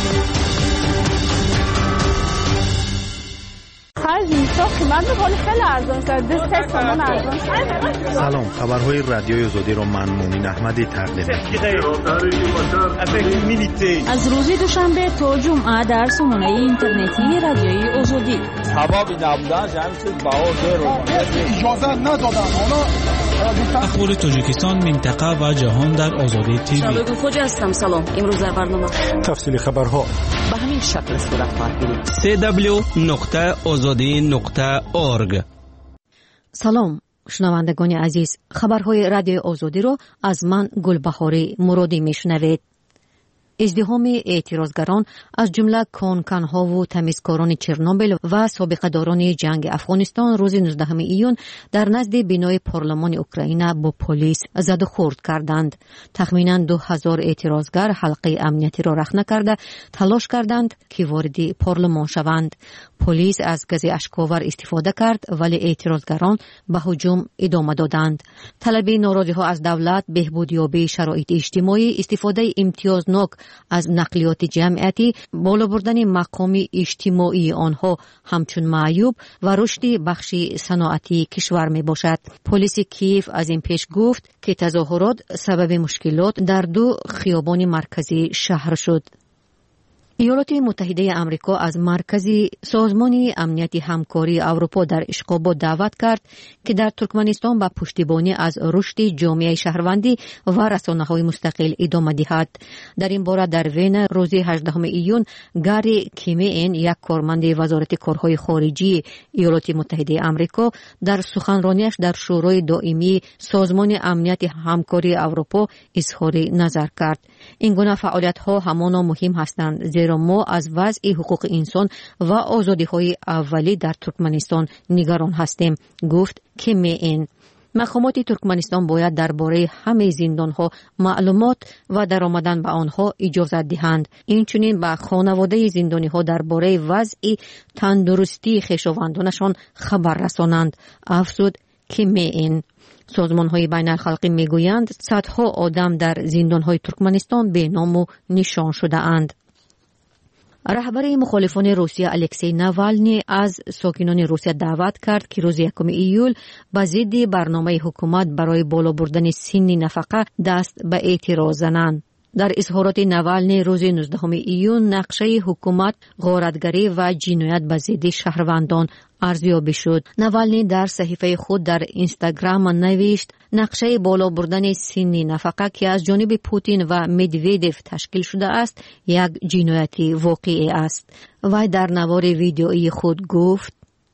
Speaker 12: خیلی قیمت خیلی
Speaker 14: ارزان شد. دو سه تومان ارزان شد.
Speaker 2: سلام، خبرهای رادیوی آزادی را من مومین احمدی تقدیم می‌کنم.
Speaker 21: از روز دوشنبه تا جمعه در سامانه اینترنتی رادیوی آزادی.
Speaker 22: سبب نبودن جمعیت باور اجازه ندادن.
Speaker 24: اخبار تاجیکستان، منطقه و جهان در آزادی تیوی.
Speaker 1: شبکه خوج هستم. سلام. امروز در برنامه
Speaker 23: تفصیل خبرها
Speaker 21: به همین شکل صورت خواهد گرفت.
Speaker 3: سی دبلیو نقطه آزادی نقطه اورگ.
Speaker 25: سلام شنوندگان عزیز، خبرهای رادیو آزادی را از من گلبهاری مرادی میشنوید. ازدحام اعتراضگران از جمله کانکنها و تمیزکاران چرنوبیل و سابقه‌داران جنگ افغانستان روز نوزدهم ایون در نزد بینای پارلمان اوکراین با پلیس زد و خورد کردند. تخمیناً دو هزار اعتراضگر حلقه امنیتی را رخنه کرده تلاش کردند که وارد پارلمان شوند. پلیس از گاز اشک‌آور استفاده کرد ولی اعتراضگران به هجوم ادامه دادند. طلب ناراضی‌ها از دولت بهبودیابی شرایط اجتماعی، استفاده امتیازناک از نقلیات جمعیتی، بالا بردن مقام اجتماعی آنها همچون معیوب و رشد بخش صنعتی کشور می باشد. پلیس کیف از این پیش گفت که تظاهرات سبب مشکلات در دو خیابان مرکزی شهر شد. ایالات متحده آمریکا از مرکز سازمان امنیتی همکاری اروپا در اشقاباد دعوت کرد که در ترکمنستان با پشتیبانی از رشد جامعه شهروندی و رسانه‌های مستقل ادامه دهد. در این باره در وین روز هجدهم ایون گاری کیمین، یک کارمند وزارت کارهای خارجی ایالات متحده آمریکا، در سخنرانیش در شورای دائمی سازمان امنیتی همکاری اروپا اظهار نظر کرد. این گونه فعالیت‌ها همان مهم هستند زیرا ما از وضع حقوق انسان و آزادی‌های اولی در ترکمنستان نگران هستیم، گفت کیمین. مقامات ترکمنستان باید درباره همه زندان‌ها معلومات و درآمدن به آنها اجازه دهند. اینچنین به خانواده زندانی‌ها درباره وضع تندرستی خویشاوندانشان خبر رسانند، افزود کیمین. سازمان‌های بین‌الخلقی می‌گویند صدها آدم در زندان‌های ترکمنستان به نام و نشان شده‌اند. رهبر مخالفان روسیه الکسی ناوالنی از ساکنان روسیه دعوت کرد که روز یکم ایول به ضد برنامه حکومت برای بالا بردن سن نفقه دست به اعتراض زنند. در اظهارات ناوالنی روز نوزدهم ایون نقشه حکومت غارتگری و جنایت به ضد شهروندان ارزیابی شد. ناوالنی در صحیفه خود در اینستاگرام نوشت نقشه بالا بردن سن نفقه که از جانب پوتین و مدویدف تشکیل شده است یک جنایتی واقعی است. و در نوار ویدیویی خود گفت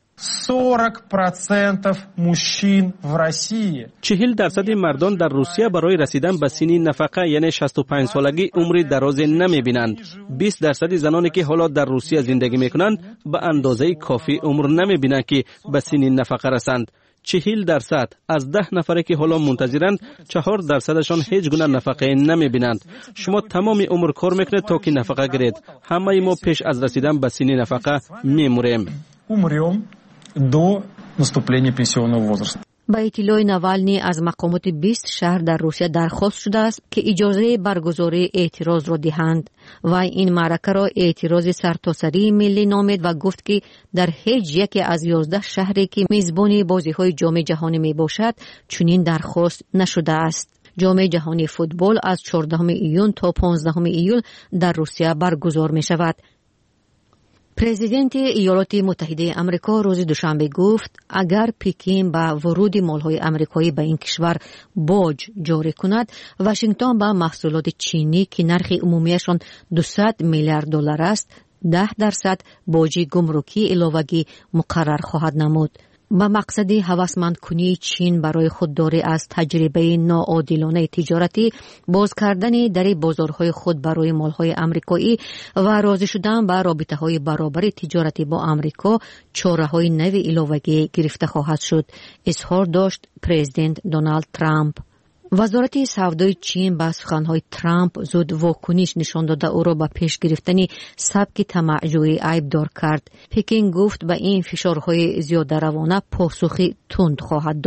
Speaker 3: چهل درصد مردان در روسیه برای رسیدن به سن نفقه یعنی شصت و پنج سالگی عمر دراز نمی بینند. بیست درصد زنانی که حالا در روسیه زندگی می کنند به اندازه کافی عمر نمی بینند که به سن نفقه رسند. چهل درصد از ده نفره که حالا منتظرند، چهار درصدشان هیچ گونه نفقه نمی بینند. شما تمام عمر کار میکنید تا که نفقه گیرید. همه ما پیش از رسیدن به سن نفقه میموریم.
Speaker 24: до наступления пенсионного возраста.
Speaker 25: با اطلاع ناوالنی از مقامات بیست شهر در روسیه درخواست شده است که اجازه برگزاری اعتراض را دهند و این معرکه را اعتراض سرتاسری ملی نامید و گفت که در هیچ یکی از یازده شهری که میزبان بازی‌های جام جهانی می باشد چنین درخواست نشده است. جام جهانی فوتبال از چهاردهم ایون تا پانزدهم ایول در روسیه برگزار می شود. پرزیدنت ایالات متحده آمریکا روز دوشنبه گفت اگر پکین با ورود مال‌های آمریکایی به این کشور باج جاری کند، واشنگتن با محصولات چینی که نرخ عمومیشان دویست میلیارد دلار است، ده درصد باج گمرکی علاوه‌ای مقرر خواهد نمود. با مقصد هوسمند کنی چین برای خودداری از تجربه ناعادلانه تجارتی، باز کردن در بازارهای خود برای مالهای آمریکایی و راضی شدن با رابطه‌های برابر تجارتی با آمریکا، چاره‌های نوی علاوه‌ای گرفته خواهد شد، اظهار داشت پرزیدنت دونالد ترامپ. وزارت سودای چین با سخنهای ترامپ زود واکنش نشان داده او را به پیش گرفتن سبک طمع‌جویی عیبدار کرد. پکین گفت به این فشارهای زیاده روانه پاسخی تند خواهد داد.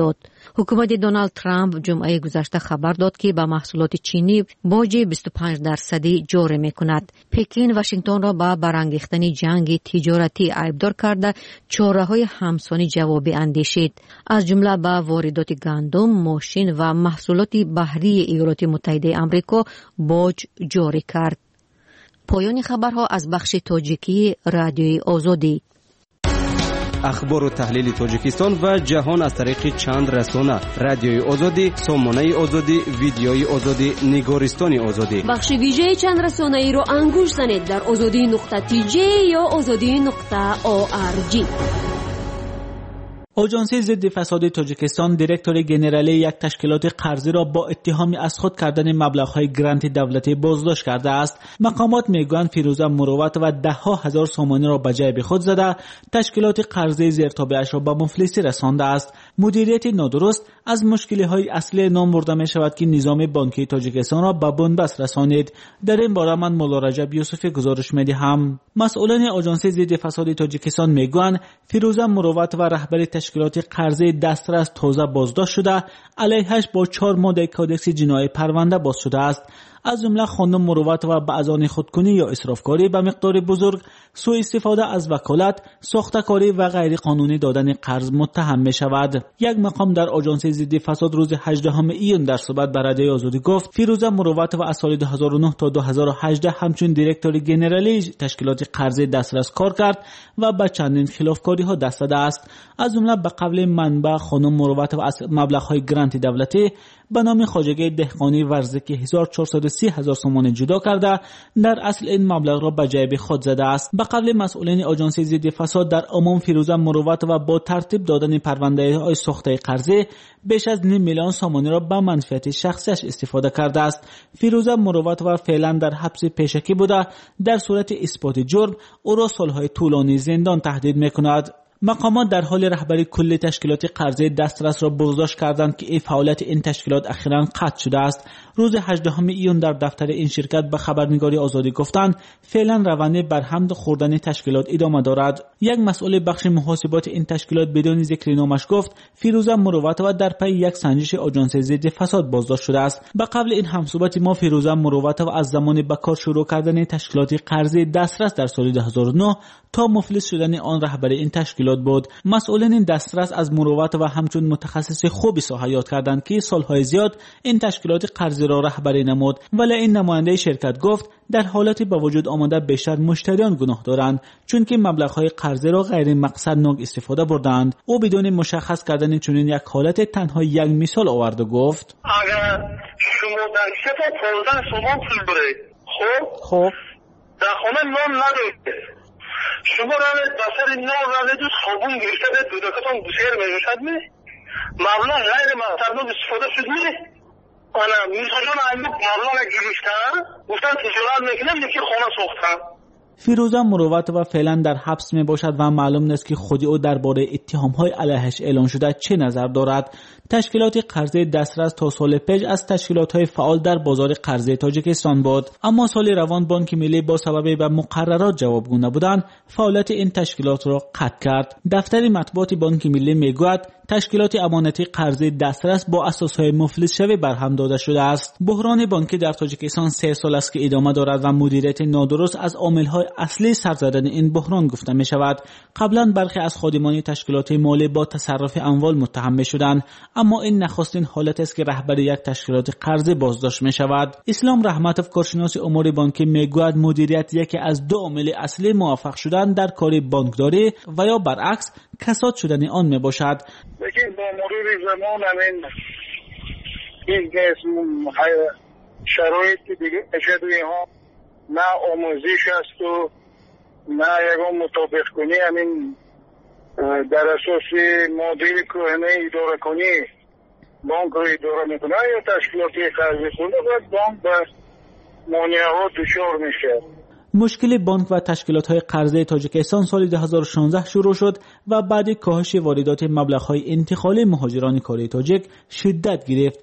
Speaker 25: حکومت دونالد ترامپ جمعه گذشته خبر داد که به محصولات چینی باج بیست و پنج درصدی جاری می‌کند. پکین واشنگتن را به برانگیختن جنگ تجارتی عیبدار کرده چاره‌های همسانی جوابی اندیشید، از جمله به واردات گندم، ماشین و محصولات بحری ایالات متحده آمریکا باج جاری کرد. پایان خبرها از بخش تاجیکی رادیوی آزادی.
Speaker 3: اخبار و تحلیل تاجیکستان و جهان از طریق چند رسانه: رادیوی آزادی، سامانه آزادی، ویدیوی آزادی، نگارستان آزادی.
Speaker 1: بخش ویژه چند رسانه ای رو انگوش زنید در آزادی نقطه تی جی یا آزادی نقطه او آر جی.
Speaker 5: آژانس ضد فساد تاجیکستان دیرکتور ژنرالی یک تشکیلات قرضی را با اتهام از خود کردن مبلغ‌های گرانت دولتی بازداشت کرده است. مقامات میگویند فیروزه مروت و ده ها هزار سامانه را به جیب خود زده تشکیلات قرضی زیرتابعش را به مفلسی رسانده است. مدیریت نادرست از مشکل‌های اصلی نام برده می شود که نظام بانکی تاجیکستان را به بنبست رسانید. در این باره من مولا رجب یوسفی گزارش می‌دهم. مسئولان آژانس ضد فساد تاجیکستان میگویند فیروزه مروت و رهبر تشکیلات قرضی دسترس تازه بازداشت شده، علیهش با چهار ماده کودکس جنایی پرونده باز شده است. از جمله خانم مروت و بعضان خودکنی یا اسرافکاری به مقدار بزرگ، سوء استفاده از وکالت، ساخته‌کاری و غیر قانونی دادن قرض متهم می شود. یک مقام در آژانس ضد فساد روز هجدهم ایون در صحبت با رادیوی آزادی گفت فیروزه مروت و از سال دو هزار و نه تا دو هزار و هجده همچون دیرکتور ژنرالی تشکیلات قرضی دسترس کار کرد و به چندین خلافکاری ها دست داده است. از جمله به قول منبع خانم مروت و از مبلغ‌های گرانت دولتی به نام خواجگی دهقانی ورزکی هزار و چهارصد و سی هزار سومان جدا کرده، در اصل این مبلغ را به جیب خود زده است. به قول مسئولین آژانس ضد فساد در عموم فیروزه مروت و با ترتیب دادن پرونده‌های ساخته قرضی بیش از نیم میلیون سامانه را به منفعت شخصیش استفاده کرده است. فیروزه مروت و فعلا در حبس پیشکی بوده، در صورت اثبات جرم او را سالهای طولانی زندان تهدید می‌کند. مقامات در حال رهبری کل تشکیلات قرضی دسترس را بازداشت کردند که این فعالیت این تشکیلات اخیراً قطع شده است. روز هجدهم ایون در دفتر این شرکت به خبرنگاری آزادی گفتند فعلا روند برهم خوردن تشکیلات ادامه دارد. یک مسئول بخش محاسبات این تشکیلات بدون ذکر نامش گفت فیروزه مروت و در پی یک سنجش آژانس ضد فساد بازداشت شده است. به قبل این همصحبت ما فیروزه مروت و از زمان به کار شروع کردن تشکیلات قرضی دسترس در سال دو هزار و نه تا مفلس شدن آن رهبر این تشکیلات بود. مسئولین این دسترس از مروت و همچون متخصص خوبی ساحه یاد کردند که سالهای زیاد این تشکیلات قرضی را رهبری نمود، ولی این نماینده شرکت گفت در حالتی با وجود آمده بیشتر مشتریان گناه دارند چون که مبلغ‌های قرضی را غیر مقصدناک استفاده بردند. او بدون مشخص کردن چنین یک حالت تنها یک مثال آورد و گفت
Speaker 20: اگر شما در سه تا پانزده سومان پول برید خب
Speaker 5: خب
Speaker 20: در خانه نان ندارید، شما روید بسر نان روید و صابون گرفته بید دودکتان بسیر میشد می مبلغ غیر مقصدناک استفاده شد می انا میساجان ایمک مبلغ گرفتن گفتن تجارت میکنم یکی خانه ساختن.
Speaker 5: فیروزه مروت و فعلا در حبس می باشد و معلوم نیست که خودی او درباره اتهام‌های علیهش اعلان شده چه نظر دارد. تشکیلات قرضی دسترس تا سال پیش از تشکیلات‌های فعال در بازار قرضی تاجیکستان بود، اما سال روان بانک ملی با سبب به مقررات جوابگو نبودن فعالیت این تشکیلات را قطع کرد. دفتر مطبوعات بانک ملی میگوید تشکیلات امانتی قرضی دسترس با اساسهای مفلس شوی برهم داده شده است. بحران بانکی در تاجیکستان سه سال است که ادامه دارد و مدیریت نادرست از عامل‌های اصلی سر زدن این بحران گفته می شود. قبلا برخی از خادمان تشکیلات مالی با تصرف اموال متهم می شدند، اما این نخستین حالت است که رهبر یک تشکیلات قرضی بازداشت می شود. اسلام رحمتوف کارشناس امور بانکی می گوید مدیریت یکی از دو عامل اصلی موفق شدن در کار بانکداری و یا برعکس کساد شدن آن می باشد.
Speaker 20: لیکن با مرور زمان همین این شرایط دیگه اشدوی ها نه آموزش است و نه یکم مطابق کنی همین در اساس مدل کهنه اداره کنی بانک رو اداره میکنه یا تشکیلاتی قرضی خونده و بانک به مانعه ها دچار میشه.
Speaker 5: مشکل بانک و تشکیلات‌های قرضی تاجیکستان سال دو هزار و شانزده شروع شد و بعد کاهش واردات مبلغ‌های انتقالی مهاجران کاری تاجیک شدت گرفت.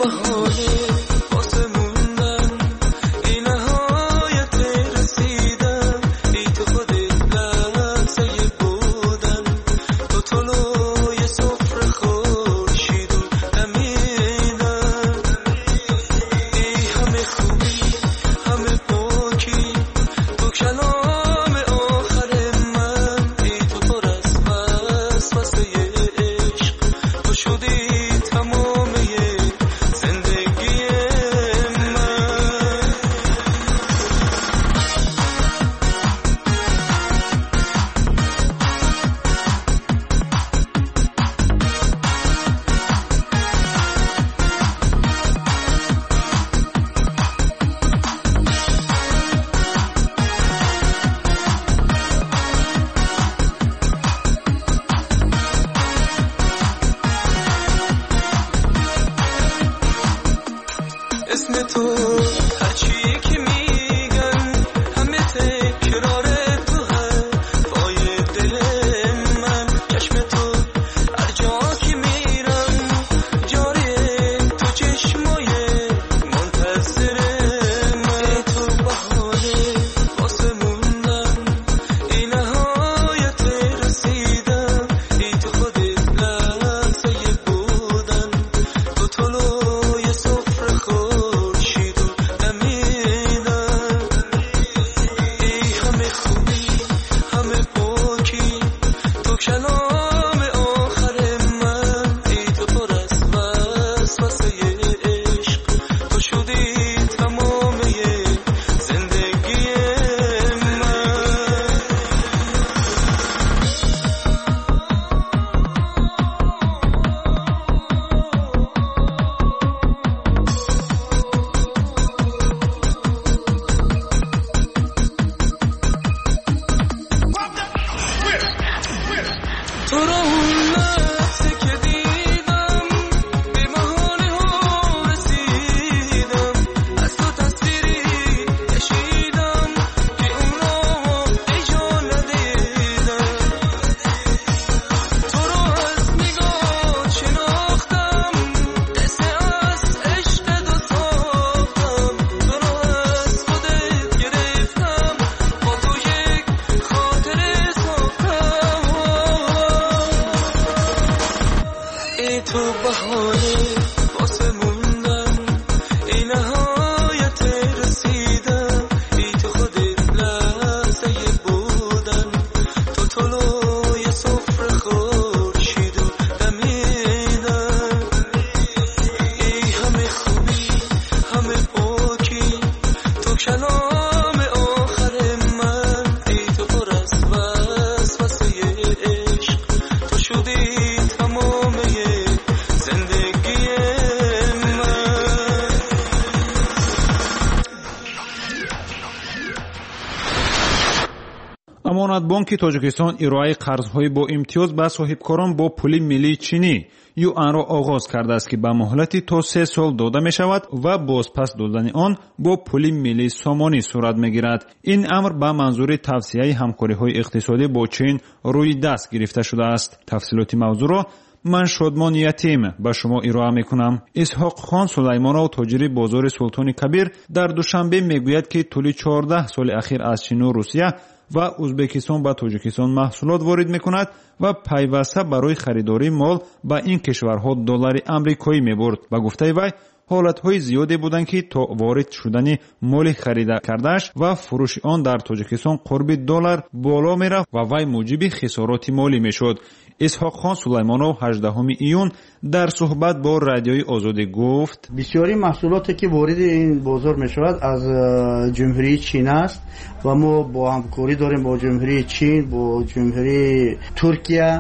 Speaker 6: امانتبانک تاجیکستان ارائه قرضهای با امتیاز به صاحبکاران با پول ملی چینی یوان را آغاز کرده است که به مهلت تا سه سال داده می شود و بازپس دادن آن با پول ملی سامانی صورت می گیرد. این امر به منظور توسعه همکاری های اقتصادی با چین روی دست گرفته شده است. تفصیلات موضوع را من شادمان یتیم به شما ارائه می کنم. اسحاق خان سلیمانov تاجر بازار سلطان کبیر در دوشنبه می گوید که طول چهارده سال اخیر از چین و روسیه و ازبکستان به تاجیکستان محصولات وارد میکند و پیوسته برای خریداری مال به این کشورها دلار امریکایی میبرد. و گفته وی حالتهای زیادی بودند که تا وارد شدن مال خرید کردهش و فروش آن در تاجیکستان قرب دلار بالا میرفت و وی موجب خسارات مالی میشد. اسحاق خان سلیمانov هجدهم ایون در صحبت با رادیوی آزادی گفت
Speaker 7: بسیاری محصولاتی که وارد این بازار می شود از جمهوری چین است و ما با همکاری داریم با جمهوری چین، با جمهوری ترکیه،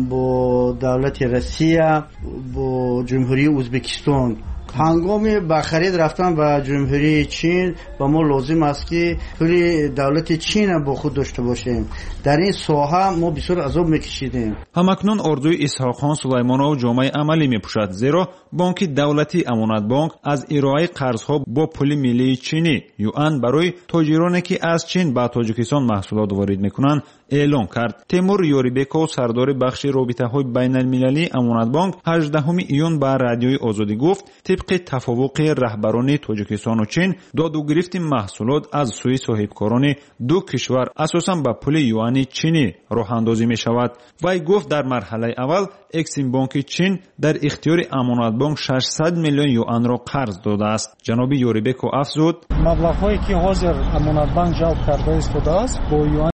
Speaker 7: با دولت روسیه، با جمهوری ازبکستان. هنگامی به خرید رفتن به جمهوری چین و ما لازم است که پول دولت چین با خود داشته باشیم. در این ساحه ما بسیار عذاب میکشیدیم.
Speaker 6: همکنون آرزوی اسحاق خان سلیمانov جامعه عملی میپوشد، زیرا بانک دولتی امانتبانک از ارائه قرضها با پول ملی چینی یوان برای تاجرانی که از چین به تاجیکستان محصولات وارد میکنند اعلام کرد. تیمور یوریبکو سردار بخش رابطه های بین المللی امانتبانک هجدهم ایون به رادیوی آزادی گفت طبق طبق تفاوق رهبران تاجیکستان و چین داد و گرفت محصولات از سوی صاحبکاران دو کشور اساساً با پول یوانی چینی راه اندازی می شود. وی گفت در مرحله اول اکسیم بانک چین در اختیار امانت بانک ششصد میلیون یوان را قرض داده است. جناب یوریبکو افزود:
Speaker 11: مبلغ‌هایی که حاضر امانت بانک جلب کرده استفاده است با یوان